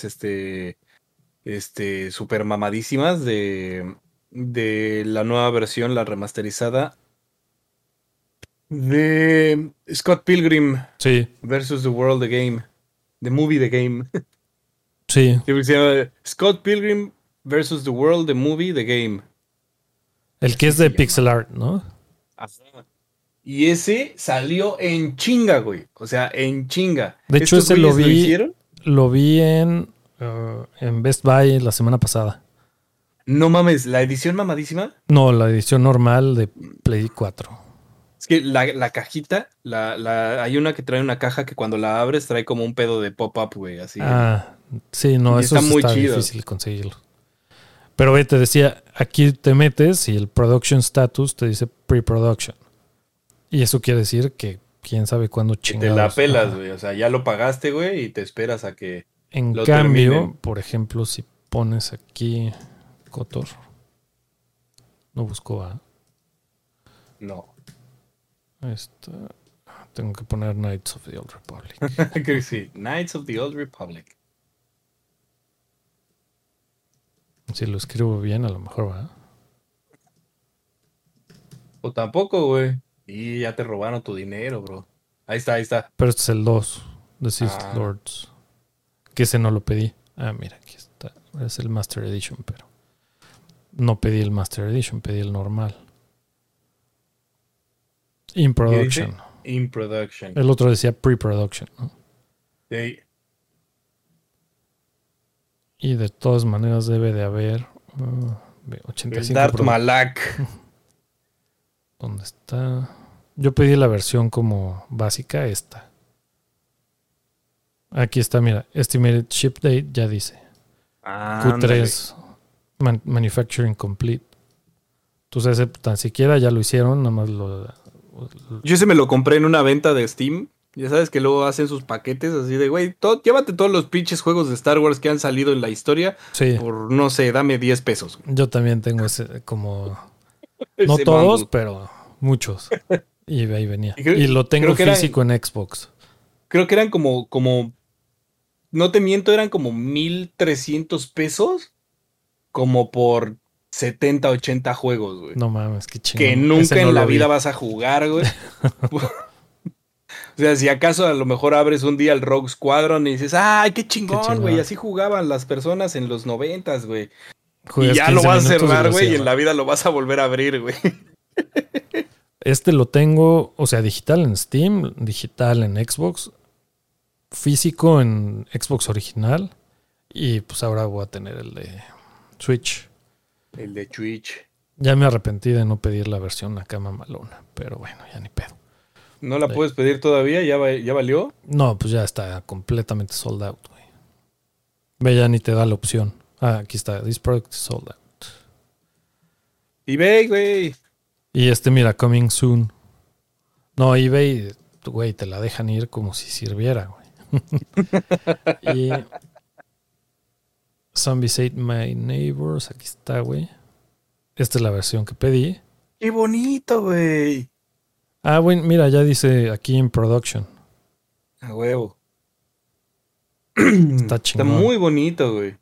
super mamadísimas de la nueva versión, la remasterizada, de Scott Pilgrim Sí, versus The World The Game. The Movie The Game. sí. Sí, porque se llama Scott Pilgrim versus The World The Movie The Game. El que Así es se de llama. pixel art, ¿no? Ajá. Y ese salió en chinga, güey. O sea, en chinga. De hecho, Estos ese lo güeyes vi, hicieron. lo vi en Best Buy la semana pasada. No mames, la edición mamadísima. No, la edición normal de Play 4. Es que la cajita, hay una que trae una caja que cuando la abres trae como un pedo de pop-up, güey. Así. Ah, sí, no, Y eso está muy está chido. difícil conseguirlo. Pero ve, te decía, aquí te metes y el production status te dice pre-production. Y eso quiere decir que quién sabe cuándo Que te chingados. la pelas, Ajá. güey. O sea, ya lo pagaste, güey, y te esperas a que En lo cambio, terminen. por ejemplo, si pones aquí Cotor, no busco a No. esta. Tengo que poner Knights of the Old Republic. Creo que sí. Knights of the Old Republic. Si lo escribo bien, a lo mejor va. O tampoco, güey. Y ya te robaron tu dinero, bro. Ahí está, ahí está. Pero este es el 2 de Sith Ah. Lords. Que ese no lo pedí. Ah, mira, aquí está. Es el Master Edition, pero no pedí el Master Edition, pedí el normal. In ¿Qué dice? production. In production. El otro decía pre-production, ¿no? Sí. Y de todas maneras debe de haber El 85 Darth pro- Malak. ¿Dónde está? Yo pedí la versión como básica, esta. Aquí está, mira. Estimated ship date ya dice. Q3 Manufacturing Complete. Entonces, ese tan siquiera ya lo hicieron, nada más lo... Yo ese me lo compré en una venta de Steam. Ya sabes que luego hacen sus paquetes así de, güey, llévate todos los pinches juegos de Star Wars que han salido en la historia Sí, por, no sé, dame 10 pesos. yo también tengo ese como... No Ese todos, mambo. pero muchos. Y ahí venía. Y creo- Y lo tengo creo que eran- físico en Xbox. Creo que eran como, no te miento, eran como 1,300 pesos como por 70, 80 juegos, güey. No mames, qué chingón. Que Ese nunca no en la lo vi. vida vas a jugar, güey. O sea, si acaso a lo mejor abres un día el Rogue Squadron y dices, ¡ay, qué chingón, chingón. güey! Así jugaban las personas en los 90, güey. Y Juegas ya lo 15 vas a minutos y cerrar, lo güey, y en cierras. la vida lo vas a volver a abrir, güey. Este lo tengo, o sea, digital en Steam, digital en Xbox, físico en Xbox original. Y pues ahora voy a tener el de Switch. El de Twitch. Ya me arrepentí de no pedir la versión acá mamalona. Pero bueno, ya ni pedo. ¿No la Sí. puedes pedir todavía? ¿Ya valió? No, pues ya está completamente sold out, güey. Ve, ya ni te da la opción. Ah, aquí está. This product is sold out. eBay, güey. Y mira, coming soon. No, eBay, güey, te la dejan ir como si sirviera, güey. Y Zombicide My Neighbors, aquí está, güey. Esta es la versión que pedí. ¡Qué bonito, güey! Ah, bueno, mira, ya dice aquí en production. A huevo. Está Está chingón. muy bonito, güey.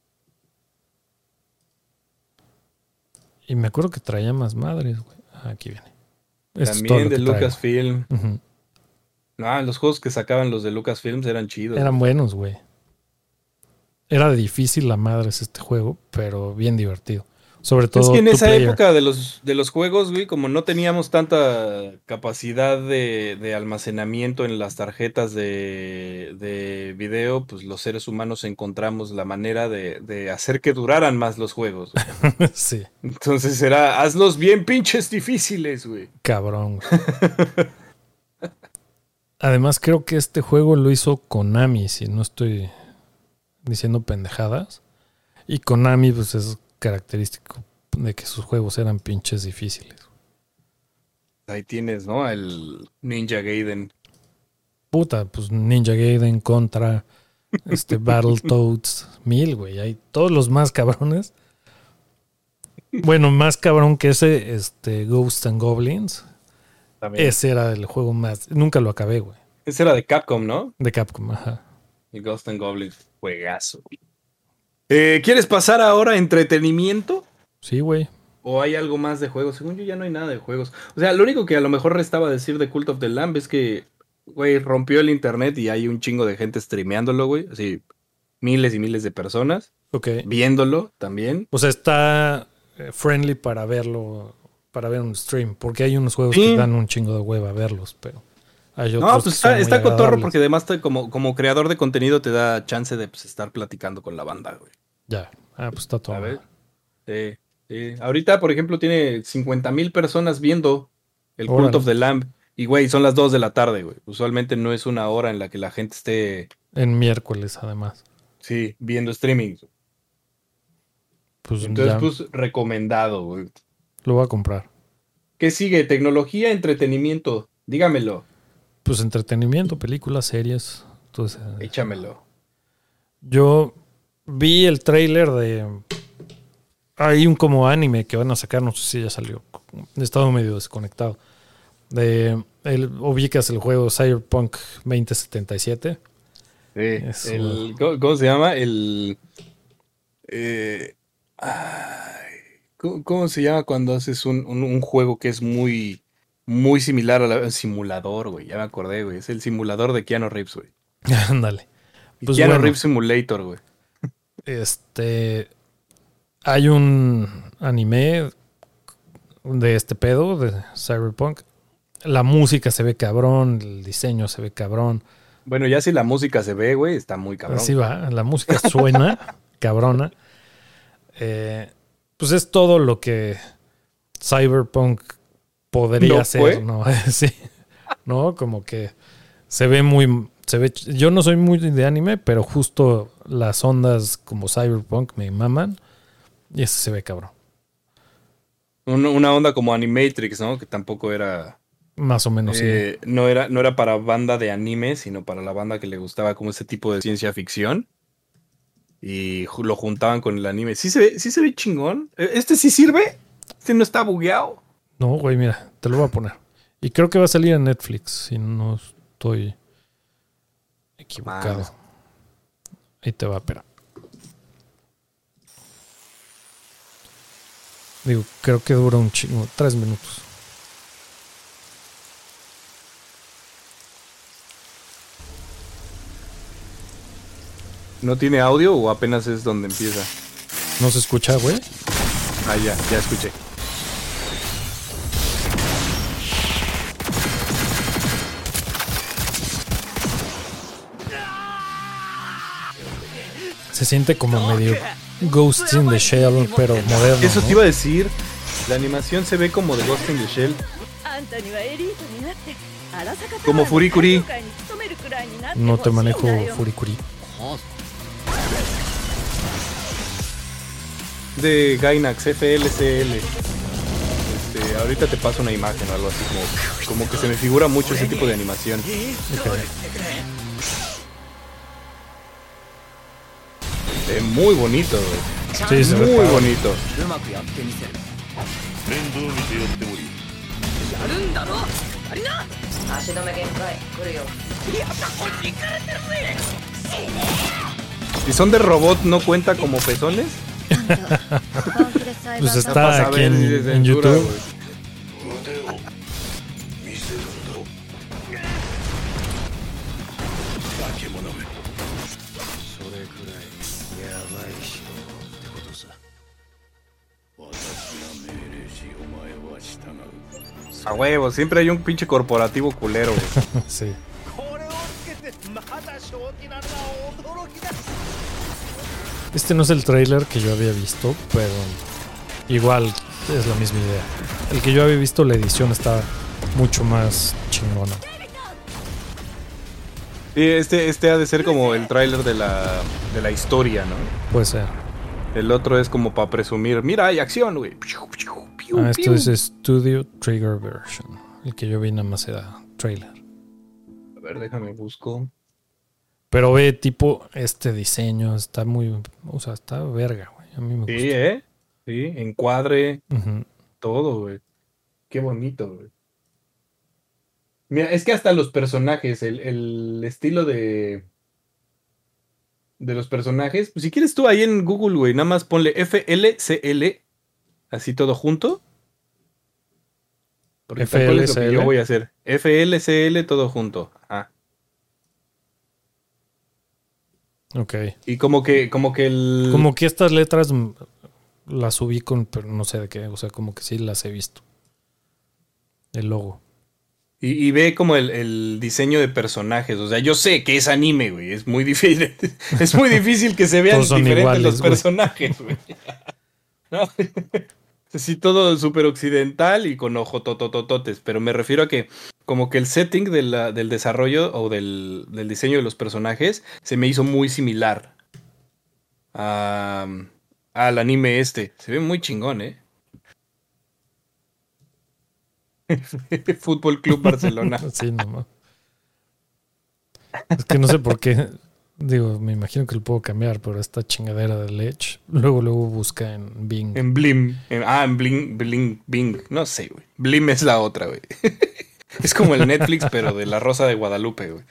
Y me acuerdo que traía más madres, güey. Ah, aquí viene. Esto es todo También lo de que traigo. Lucasfilm. Ujú. Ah, los juegos que sacaban los de Lucasfilms eran chidos. Eran buenos, güey. Era difícil la madre este juego, pero bien divertido. O Sobre todo Es que en two esa player. época de los juegos, güey, como no teníamos tanta capacidad de almacenamiento en las tarjetas de video, pues los seres humanos encontramos la manera de hacer que duraran más los juegos, güey. Sí, Entonces era, hazlos bien pinches difíciles, güey. cabrón, güey. Además, creo que este juego lo hizo Konami, si no estoy diciendo pendejadas. Y Konami, pues es característico de que sus juegos eran pinches difíciles. Ahí tienes, ¿no? El Ninja Gaiden. Puta, pues Ninja Gaiden contra Battletoads 1000, güey. Hay todos los más cabrones. Bueno, más cabrón que ese, Ghosts and Goblins. También. Ese era el juego más. Nunca lo acabé, güey. Ese era de Capcom, ¿no? De Capcom, ajá. El Ghost and Goblins. Juegazo. ¿Quieres pasar ahora a entretenimiento? Sí, güey. ¿O hay algo más de juegos? Según yo ya no hay nada de juegos. O sea, lo único que a lo mejor restaba decir de Cult of the Lamb es que, güey, rompió el internet y hay un chingo de gente streameándolo, güey. Así, miles y miles de personas Ok. viéndolo también. O sea, está friendly para verlo, para ver un stream. Porque hay unos juegos Sí. que dan un chingo de hueva a verlos, pero hay otros No, pues que son muy está cotorro agradables. porque además como creador de contenido te da chance de pues, estar platicando con la banda, güey. Ya. Ah, pues está todo. A ver. Sí, sí. Ahorita, por ejemplo, tiene 50,000 personas viendo el Cult Órale. of the Lamb. Y, güey, son las 2 de la tarde, güey. Usualmente no es una hora en la que la gente esté, En miércoles, además. sí, viendo streaming. Pues Entonces, ya pues, recomendado, güey. lo voy a comprar. ¿Qué sigue? Tecnología, entretenimiento. Dígamelo. Pues entretenimiento, películas, series. Entonces, Échamelo. yo vi el tráiler de... Hay un como anime que van a sacar, no sé si ya salió. He estado medio desconectado. Ubicas el juego Cyberpunk 2077. Sí. Eso. ¿Cómo se llama? Ay, ¿cómo se llama cuando haces un juego que es muy, muy similar al simulador, güey? Ya me acordé, güey. Es el simulador de Keanu Reeves, güey. Ándale. Pues Keanu bueno. Reeves Simulator, güey. Hay un anime de este pedo, de Cyberpunk. La música se ve cabrón, el diseño se ve cabrón. Bueno, ya si la música se ve, güey, está muy cabrón. Así va, la música suena cabrona. Pues es todo lo que Cyberpunk podría ¿No ser, fue? ¿no? Sí, ¿no? Como que se ve muy... yo no soy muy de anime, pero justo las ondas como Cyberpunk me maman. Y ese se ve cabrón. Una onda como Animatrix, ¿no? Que tampoco era... Más o menos, sí. no era para banda de anime, sino para la banda que le gustaba como ese tipo de ciencia ficción. Y lo juntaban con el anime. Sí se ve chingón. ¿Este sí sirve? ¿Este no está bugueado? No, güey, mira, te lo voy a poner. Y creo que va a salir en Netflix, si no estoy equivocado. Mames. Ahí te va, espera. Digo, creo que dura un chingo, 3 minutos. ¿No tiene audio o apenas es donde empieza? ¿No se escucha, güey? Ah, ya escuché. Se siente como medio Ghost in the Shell, pero moderno. Eso ¿no? te iba a decir. La animación se ve como de Ghost in the Shell. Como Furikuri. No te manejo Furikuri. De Gainax, FLCL. Ahorita te paso una imagen o algo así como que se me figura mucho ese tipo de animación. Muy bonito, güey. Sí, se ve Muy padre. bonito. Si son de robot, ¿no cuenta como pezones? Pues Para está aquí saber si es en censura, YouTube. güey. A huevo, siempre hay un pinche corporativo culero, güey. Sí. Este no es el trailer que yo había visto, pero igual es la misma idea. El que yo había visto, la edición está mucho más chingona. Sí, este ha de ser como el tráiler de la historia, ¿no? Puede ser. El otro es como para presumir, mira, hay acción, güey. Esto es Studio Trigger Version. El que yo vi nada más era trailer. A ver, déjame busco. Pero ve, tipo, este diseño está muy... O sea, está verga, güey. A mí me gusta. Sí, sí, encuadre, Uh-huh. todo, güey. Qué bonito, güey. Mira, es que hasta los personajes, el estilo de los personajes, pues si quieres tú ahí en Google, güey, nada más ponle FLCL, así todo junto. Porque tal cual es lo que yo voy a hacer. FLCL todo junto. Ah. Ok. Y como que el... Como que estas letras las subí con, pero no sé de qué, o sea, como que sí las he visto. El logo. Y ve como el diseño de personajes. O sea, yo sé que es anime, güey. Es muy difícil. Es muy difícil que se vean diferentes iguales, los personajes, güey. ¿No? Sí, todo súper occidental y con ojo tototototes. Pero me refiero a que como que el setting del desarrollo o del diseño de los personajes se me hizo muy similar al anime este. Se ve muy chingón, ¿eh? Fútbol Club Barcelona. Sí, nomás. Es que no sé por qué. Digo, me imagino que lo puedo cambiar, pero esta chingadera del Edge. Luego busca en Bing. En Blim. En Bing. No sé, güey. Blim es la otra, güey. Es como el Netflix, pero de La Rosa de Guadalupe, güey.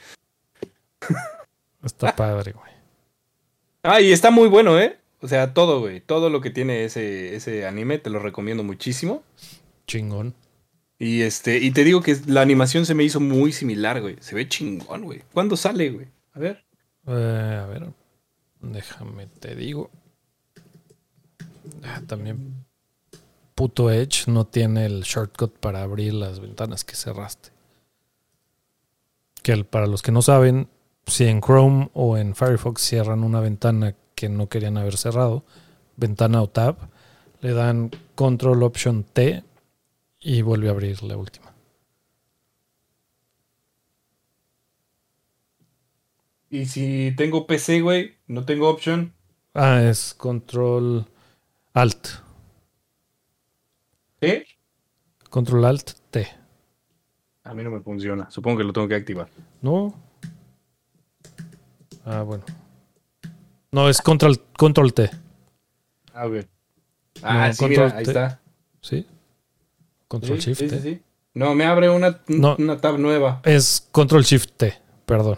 Está padre, güey. Ah, y está muy bueno, ¿eh? O sea, todo, güey. Todo lo que tiene ese anime te lo recomiendo muchísimo. Chingón. Y te digo que la animación se me hizo muy similar, güey. Se ve chingón, güey. ¿Cuándo sale, güey? A ver. A ver. Déjame, te digo. También puto Edge no tiene el shortcut para abrir las ventanas que cerraste. Que para los que no saben, si en Chrome o en Firefox cierran una ventana que no querían haber cerrado, ventana o tab, le dan Control Option T y vuelve a abrir la última. Y si tengo PC, güey, no tengo option. Es Control Alt. ¿Qué? Control Alt T. A mí no me funciona. Supongo que lo tengo que activar. No. Bueno. No, es Control T. A ver. No, sí, mira, ahí está. ¿Sí? Control Shift T. Sí. No, me abre una tab nueva. Es Control Shift T, perdón.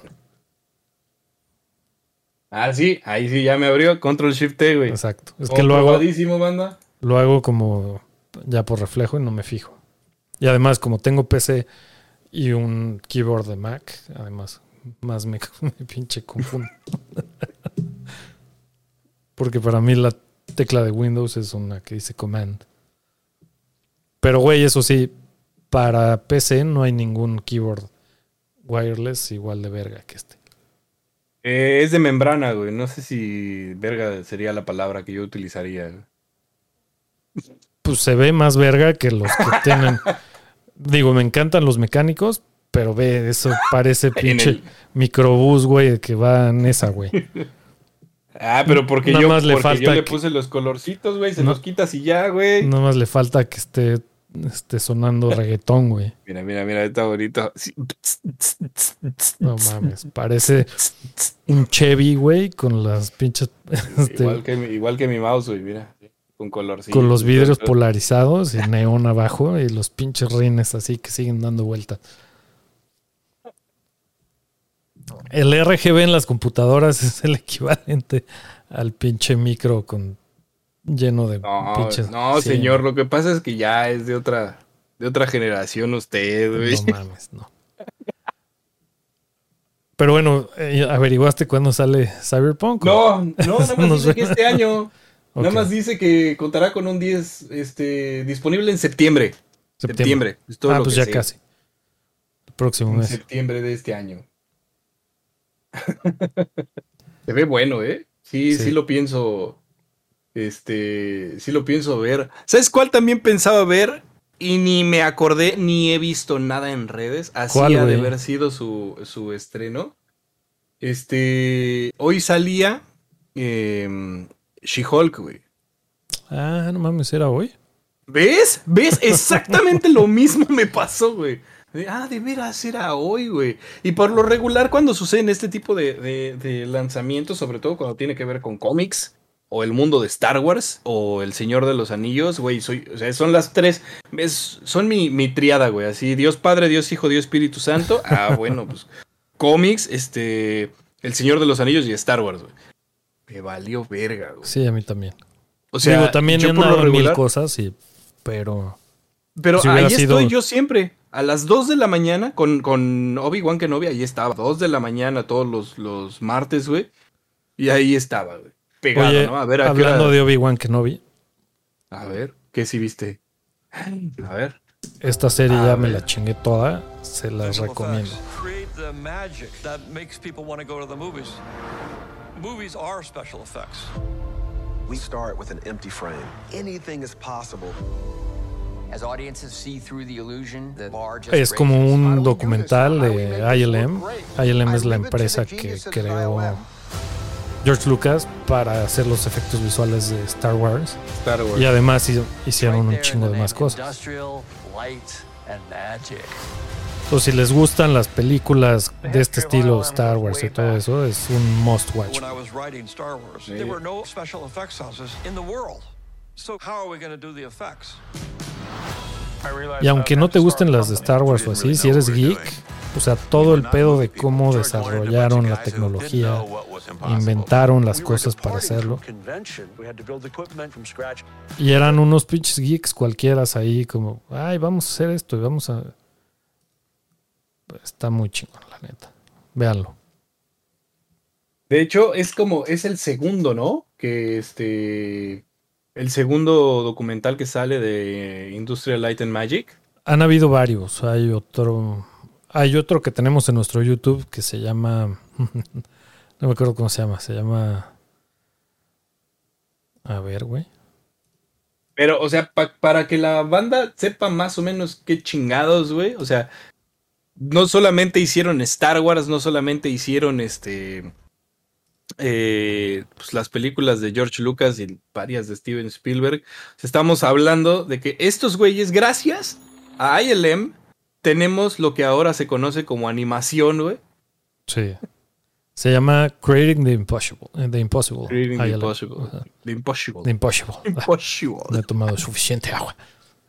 Sí, ahí sí ya me abrió Control Shift T, güey. Exacto. Es que lo hago, banda. lo hago como ya por reflejo y no me fijo. Y además, como tengo PC y un keyboard de Mac, además, más me pinche confundo. Porque para mí la tecla de Windows es una que dice Command. Pero, güey, eso sí, para PC no hay ningún keyboard wireless igual de verga que este. Es de membrana, güey. No sé si verga sería la palabra que yo utilizaría. Pues se ve más verga que los que tienen. Digo, me encantan los mecánicos, pero ve, eso parece pinche microbús, güey, que va en esa, güey. Pero porque nada yo, más yo le puse los colorcitos, güey. Se los quitas y ya, güey. Nada más le falta que esté sonando reggaetón, güey. Mira, está bonito. Sí. No mames, parece un Chevy, güey, con las pinches... Igual que mi mouse, güey, mira. Con colorcitos. Con los vidrios polarizados y neón abajo y los pinches rines así que siguen dando vueltas. El RGB en las computadoras es el equivalente al pinche micro lleno de pinches. No, sí, señor, lo que pasa es que ya es de otra generación usted, güey. No mames, no. Pero bueno, ¿averiguaste cuándo sale Cyberpunk? No, nada más dice que este año. Okay. Nada más dice que contará con un 10 disponible en septiembre. Septiembre. Es todo lo pues que ya sé. casi. El próximo En mes. septiembre de este año. Se ve bueno, ¿eh? Sí, sí Sí. lo pienso. Sí lo pienso ver. ¿Sabes cuál también pensaba ver? Y ni me acordé, ni he visto nada en redes. Así ¿Cuál, ha de güey? haber sido su estreno. Hoy salía She-Hulk, güey. Ah, no mames, ¿era hoy? ¿Ves? ¿Ves? Exactamente lo mismo me pasó, güey. De veras era hoy, güey. Y por lo regular, cuando suceden este tipo de lanzamientos, sobre todo cuando tiene que ver con cómics, o el mundo de Star Wars, o El Señor de los Anillos, güey, o sea, son las tres, son mi triada, güey. Así, Dios Padre, Dios Hijo, Dios Espíritu Santo. Bueno, pues cómics, El Señor de los Anillos y Star Wars, güey. Me valió verga, güey. Sí, a mí también. O sea, Digo, también he yo por lo andado en mil regular... cosas, pero Pero si ahí hubiera estoy sido... yo siempre. A las 2 de la mañana con Obi-Wan Kenobi, ahí estaba. 2 de la mañana todos los martes, güey. Y ahí estaba, güey. Pegado, Oye, ¿no? A ver, ¿a qué hablando hora? de Obi-Wan Kenobi, A ver, ¿qué sí viste? A ver. esta serie ya me ver. la chingué toda. Se la Special recomiendo. effects create the magic that makes people want to go to the movies. Movies are special effects. We start with an empty frame. Anything is possible. As audiences see through the illusion, the bar just Es como raises. un documental de ILM. ILM es la empresa que creó George Lucas para hacer los efectos visuales de Star Wars. Star Wars. Y además hicieron Right un there chingo in de the más name, cosas. Industrial, light, and magic. Entonces, si les gustan las películas de este estilo, Star Wars y todo eso, es un must watch. When I was writing Star Wars, there were no special effects houses in the world. So how are we going to do the effects? Y aunque no te gusten las de Star Wars o así, si eres geek, o sea, todo el pedo de cómo desarrollaron la tecnología, inventaron las cosas para hacerlo. Y eran unos pinches geeks cualquieras ahí como, ay, vamos a hacer esto y vamos a... Está muy chingón, la neta. Véanlo. De hecho, es el segundo, ¿no? El segundo documental que sale de Industrial Light and Magic. Han habido varios. Hay otro que tenemos en nuestro YouTube que se llama... no me acuerdo cómo se llama. Se llama... A ver, güey. Pero, o sea, para que la banda sepa más o menos qué chingados, güey. O sea, no solamente hicieron Star Wars, no solamente hicieron pues las películas de George Lucas y varias de Steven Spielberg. Estamos hablando de que estos güeyes, gracias a ILM, tenemos lo que ahora se conoce como animación, güey. Sí. Se llama Creating the Impossible. The Impossible. Creating the ILM. Impossible. Ajá. The Impossible. The Impossible. Impossible. No he tomado suficiente agua.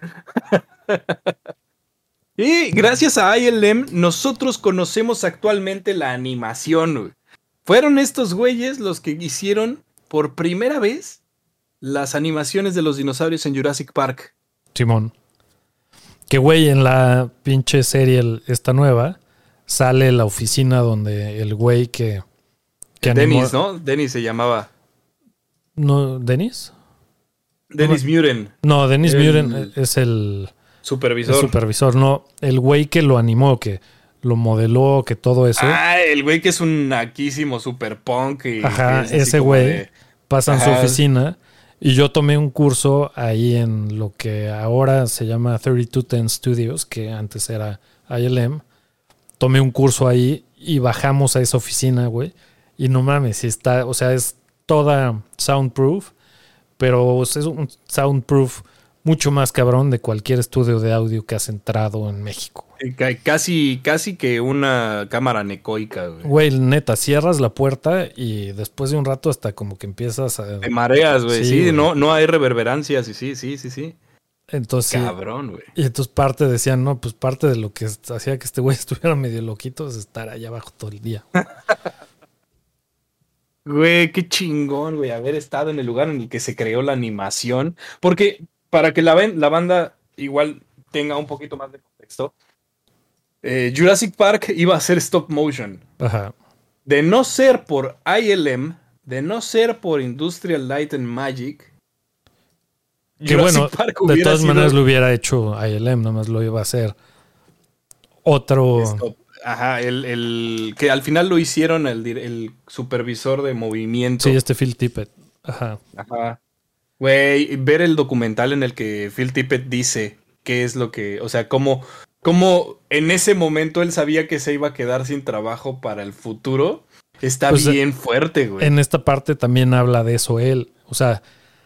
Y gracias a ILM, nosotros conocemos actualmente la animación, güey. Fueron estos güeyes los que hicieron por primera vez las animaciones de los dinosaurios en Jurassic Park. Simón. Que güey, en la pinche serie esta nueva sale la oficina donde el güey que Dennis, ¿no? Dennis se llamaba. ¿No? ¿Dennis? Dennis Muren. No, Dennis El Muren es el supervisor. supervisor. No, el güey que lo animó, que lo modeló, que todo eso. El güey que es un naquísimo super punk. Ajá, es así ese como güey de... pasa en su Ajá. oficina y yo tomé un curso ahí en lo que ahora se llama 3210 Studios, que antes era ILM. Tomé un curso ahí y bajamos a esa oficina, güey. Y no mames, está, o sea, es toda soundproof, pero es un soundproof mucho más cabrón de cualquier estudio de audio que has entrado en México. Casi que una cámara necoica, güey. Güey, neta, cierras la puerta y después de un rato hasta como que empiezas a... Te mareas, güey. Sí, Sí, güey. no hay reverberancias. Sí. Entonces, Cabrón, güey. y entonces parte decían, no, pues parte de lo que hacía que este güey estuviera medio loquito es estar allá abajo todo el día. Güey, qué chingón, güey, haber estado en el lugar en el que se creó la animación. Porque para que la banda igual tenga un poquito más de contexto, Jurassic Park iba a ser stop motion. Ajá. De no ser por ILM, de no ser por Industrial Light and Magic, Que bueno, de todas maneras lo hubiera hecho ILM, nomás lo iba a hacer otro... Ajá, el que al final lo hicieron el supervisor de movimiento. Sí, Phil Tippett. Ajá. Güey, ver el documental en el que Phil Tippett dice qué es lo que... O sea, cómo en ese momento él sabía que se iba a quedar sin trabajo para el futuro. Está pues bien fuerte, güey. En esta parte también habla de eso él. O sea,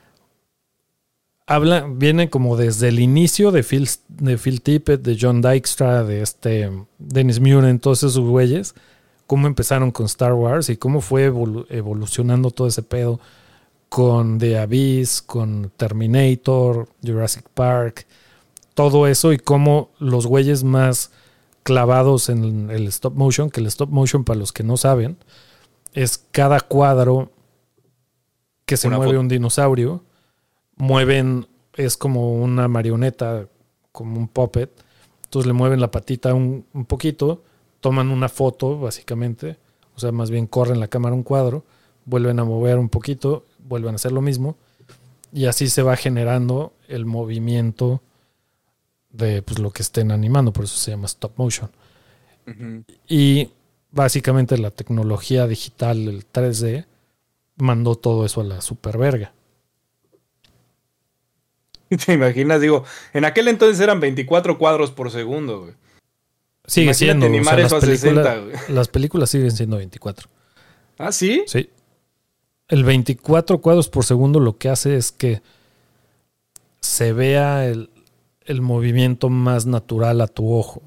viene como desde el inicio de Phil Tippett, de John Dykstra, de Dennis Muren, todos esos güeyes, cómo empezaron con Star Wars y cómo fue evolucionando todo ese pedo con The Abyss, con Terminator, Jurassic Park, todo eso, y cómo los güeyes más clavados en el stop motion, que el stop motion, para los que no saben, es cada cuadro que se mueve un dinosaurio, es como una marioneta, como un puppet, entonces le mueven la patita un poquito, toman una foto básicamente, o sea, más bien corren la cámara un cuadro, vuelven a mover un poquito, vuelven a hacer lo mismo, y así se va generando el movimiento de pues, lo que estén animando, por eso se llama stop motion. Uh-huh. Y básicamente la tecnología digital, el 3D, mandó todo eso a la super verga. ¿Te imaginas? Digo, en aquel entonces eran 24 cuadros por segundo, güey. Sigue siendo. Animar eso a 60, güey. Las películas siguen siendo 24. ¿Ah, sí? Sí. El 24 cuadros por segundo lo que hace es que se vea el movimiento más natural a tu ojo.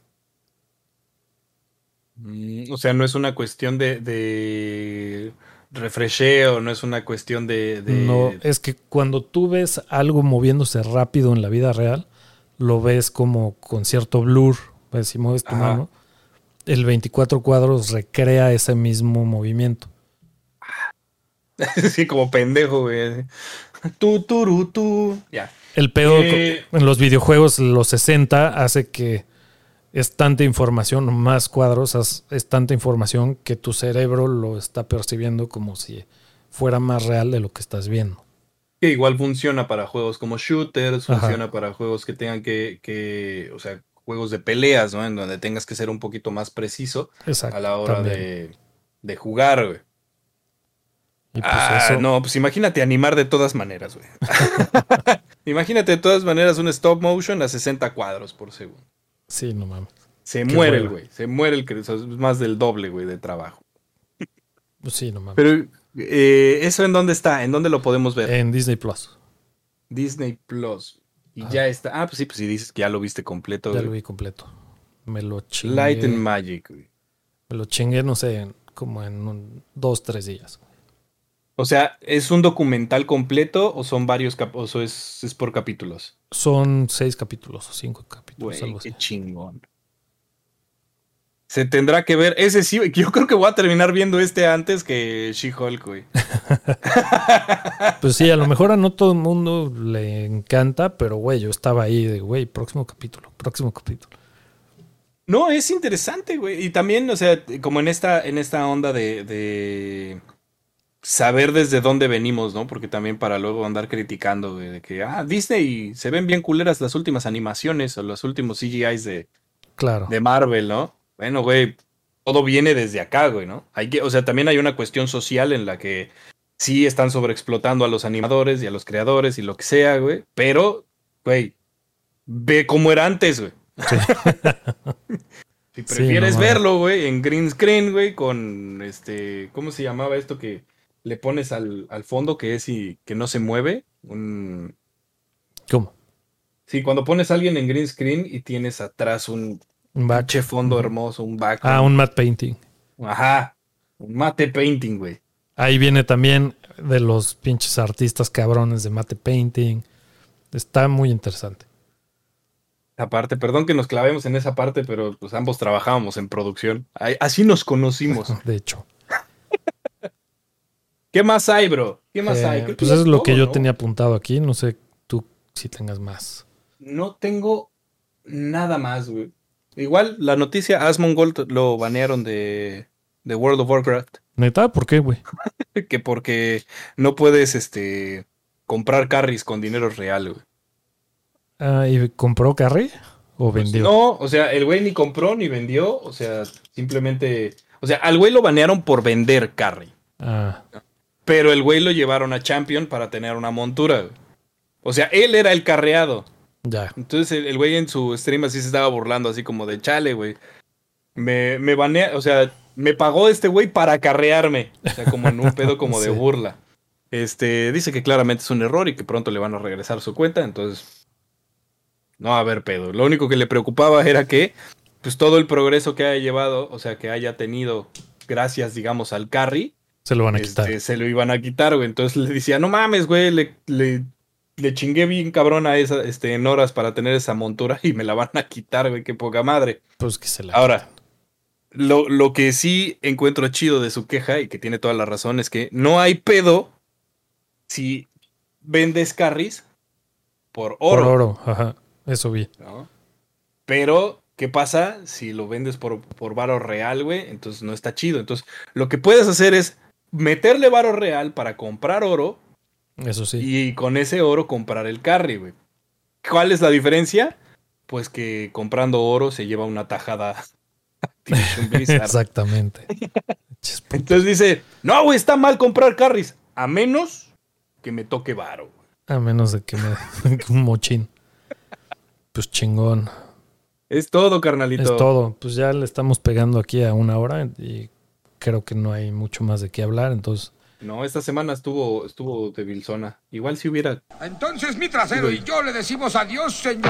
O sea, no es una cuestión de refresheo, no es una cuestión de... No, es que cuando tú ves algo moviéndose rápido en la vida real, lo ves como con cierto blur. Pues si mueves tu mano, el 24 cuadros recrea ese mismo movimiento. Sí, como pendejo, güey. Tú. Ya. El pedo en los videojuegos, los 60, hace que es tanta información, más cuadros, es tanta información que tu cerebro lo está percibiendo como si fuera más real de lo que estás viendo. Que igual funciona para juegos como shooters, funciona para juegos que tengan que o sea, juegos de peleas, ¿no? En donde tengas que ser un poquito más preciso. Exacto, a la hora de jugar, güey. Y pues eso... No, pues imagínate animar de todas maneras, güey. Imagínate de todas maneras un stop motion a 60 cuadros por segundo. Sí, no mames. Se muere el güey. Se muere el que es más del doble, güey, de trabajo. Pues sí, no mames. Pero, ¿eso en dónde está? ¿En dónde lo podemos ver? En Disney Plus. Disney Plus. Y ya está. Pues sí, dices que ya lo viste completo. Ya güey. lo vi completo. Me lo chingué. Light and Magic, güey. Me lo chingué, no sé, como en 2-3 días. O sea, ¿es un documental completo o son varios o es por capítulos? Son 6 capítulos o 5 capítulos. Güey, algo así. Qué chingón. Se tendrá que ver. Ese sí, yo creo que voy a terminar viendo antes que She-Hulk, güey. Pues sí, a lo mejor a no todo el mundo le encanta, pero güey, yo estaba ahí de, güey, próximo capítulo. No, es interesante, güey. Y también, o sea, como en esta onda de saber desde dónde venimos, ¿no? Porque también para luego andar criticando, güey, de que, Disney se ven bien culeras las últimas animaciones o los últimos CGIs de Marvel, ¿no? Bueno, güey, todo viene desde acá, güey, ¿no? O sea, también hay una cuestión social en la que sí están sobreexplotando a los animadores y a los creadores y lo que sea, güey. Pero, güey, ve cómo era antes, güey. Sí. Si prefieres verlo, güey, en green screen, güey, con ¿cómo se llamaba esto que le pones al fondo que es y que no se mueve? ¿Cómo? Sí, cuando pones a alguien en green screen y tienes atrás un fondo hermoso, un back. Un matte painting. Ajá, un matte painting, güey. Ahí viene también de los pinches artistas cabrones de matte painting. Está muy interesante. Aparte, perdón que nos clavemos en esa parte, pero pues ambos trabajábamos en producción. Así nos conocimos. De hecho. ¿Qué más hay, bro? ¿Qué más hay? Pues eso es lo que yo tenía apuntado aquí. No sé tú si tengas más. No tengo nada más, güey. Igual, la noticia, Asmongold lo banearon de World of Warcraft. ¿Neta? ¿Por qué, güey? Que porque no puedes, comprar carries con dinero real, güey. Ah, ¿y compró carry o vendió? No, o sea, el güey ni compró ni vendió, o sea, simplemente... O sea, al güey lo banearon por vender carry. Ah, Pero el güey lo llevaron a Champion para tener una montura, güey. O sea, él era el carreado. ya. Entonces el güey en su stream así se estaba burlando, así como de chale, güey. Me banea, o sea, me pagó este güey para carrearme. O sea, como en un pedo como de Sí. burla. Dice que claramente es un error y que pronto le van a regresar su cuenta, entonces no va a haber pedo. Lo único que le preocupaba era que, pues todo el progreso que haya llevado, o sea, que haya tenido gracias, digamos, al carry, Se lo van a quitar. se lo iban a quitar, güey. Entonces le decía, no mames, güey, le chingué bien cabrón a esa, en horas para tener esa montura y me la van a quitar, güey, qué poca madre. Pues que se la Ahora, lo que sí encuentro chido de su queja y que tiene toda la razón es que no hay pedo si vendes carries por oro. Por oro, ajá. Eso vi. ¿No? Pero, ¿qué pasa si lo vendes por varo real, güey? Entonces no está chido. Entonces, lo que puedes hacer es meterle varo real para comprar oro Eso sí. y con ese oro comprar el carry, güey. ¿Cuál es la diferencia? Pues que comprando oro se lleva una tajada Activision Blizzard. Exactamente. Ches, puto. Entonces dice, no, güey, está mal comprar carries, a menos que me toque varo. A menos de que me un mochín. Pues chingón. Es todo, carnalito. Es todo. Pues ya le estamos pegando aquí a 1 hora y creo que no hay mucho más de qué hablar. Entonces, No, esta semana estuvo debilzona. Igual si hubiera... Entonces mi trasero y yo le decimos adiós, señor.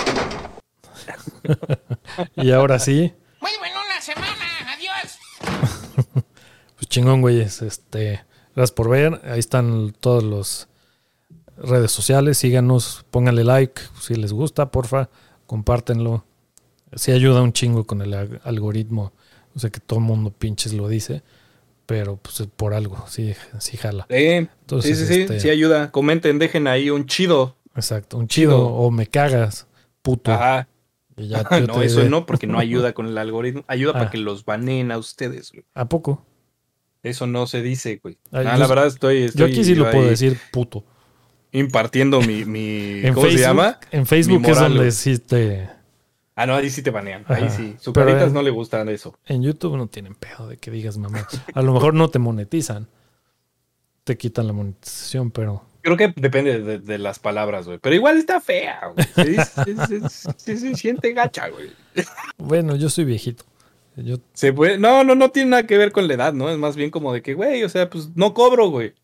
y ahora sí, Muy buena una semana, adiós. pues chingón, güeyes. Gracias por ver. Ahí están todas las redes sociales. Síganos, pónganle like si les gusta, porfa. Compártenlo. Sí ayuda un chingo con el algoritmo. O sea que todo el mundo pinches lo dice. Pero pues por algo, sí jala. Entonces, sí ayuda. Comenten, dejen ahí un chido. Exacto, un chido o me cagas, puto. Ajá. Y ya No, eso no, porque no ayuda con el algoritmo. Ayuda para que los baneen a ustedes, güey. ¿A poco? Eso no se dice, güey. La verdad estoy yo aquí sí lo puedo ahí decir, puto. impartiendo mi En ¿cómo Facebook, se llama? En Facebook Mi es moral, donde güey. sí te... Ah, no, ahí sí te banean. Ahí Ajá. sí. Pero Caritas no le gustan eso. En YouTube no tienen pedo de que digas mamá. A lo mejor no te monetizan. Te quitan la monetización, pero... Creo que depende de las palabras, güey. Pero igual está fea, güey. Se siente gacha, güey. Bueno, yo soy viejito. Se puede... No tiene nada que ver con la edad, ¿no? Es más bien como de que, güey, o sea, pues no cobro, güey.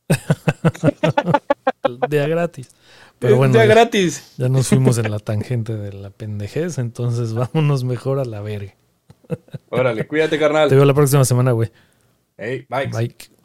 Día gratis. Pero bueno, ya gratis. Ya nos fuimos en la tangente de la pendejez, entonces vámonos mejor a la verga. Órale, cuídate, carnal. Te veo la próxima semana, güey. Hey, bye. Bye.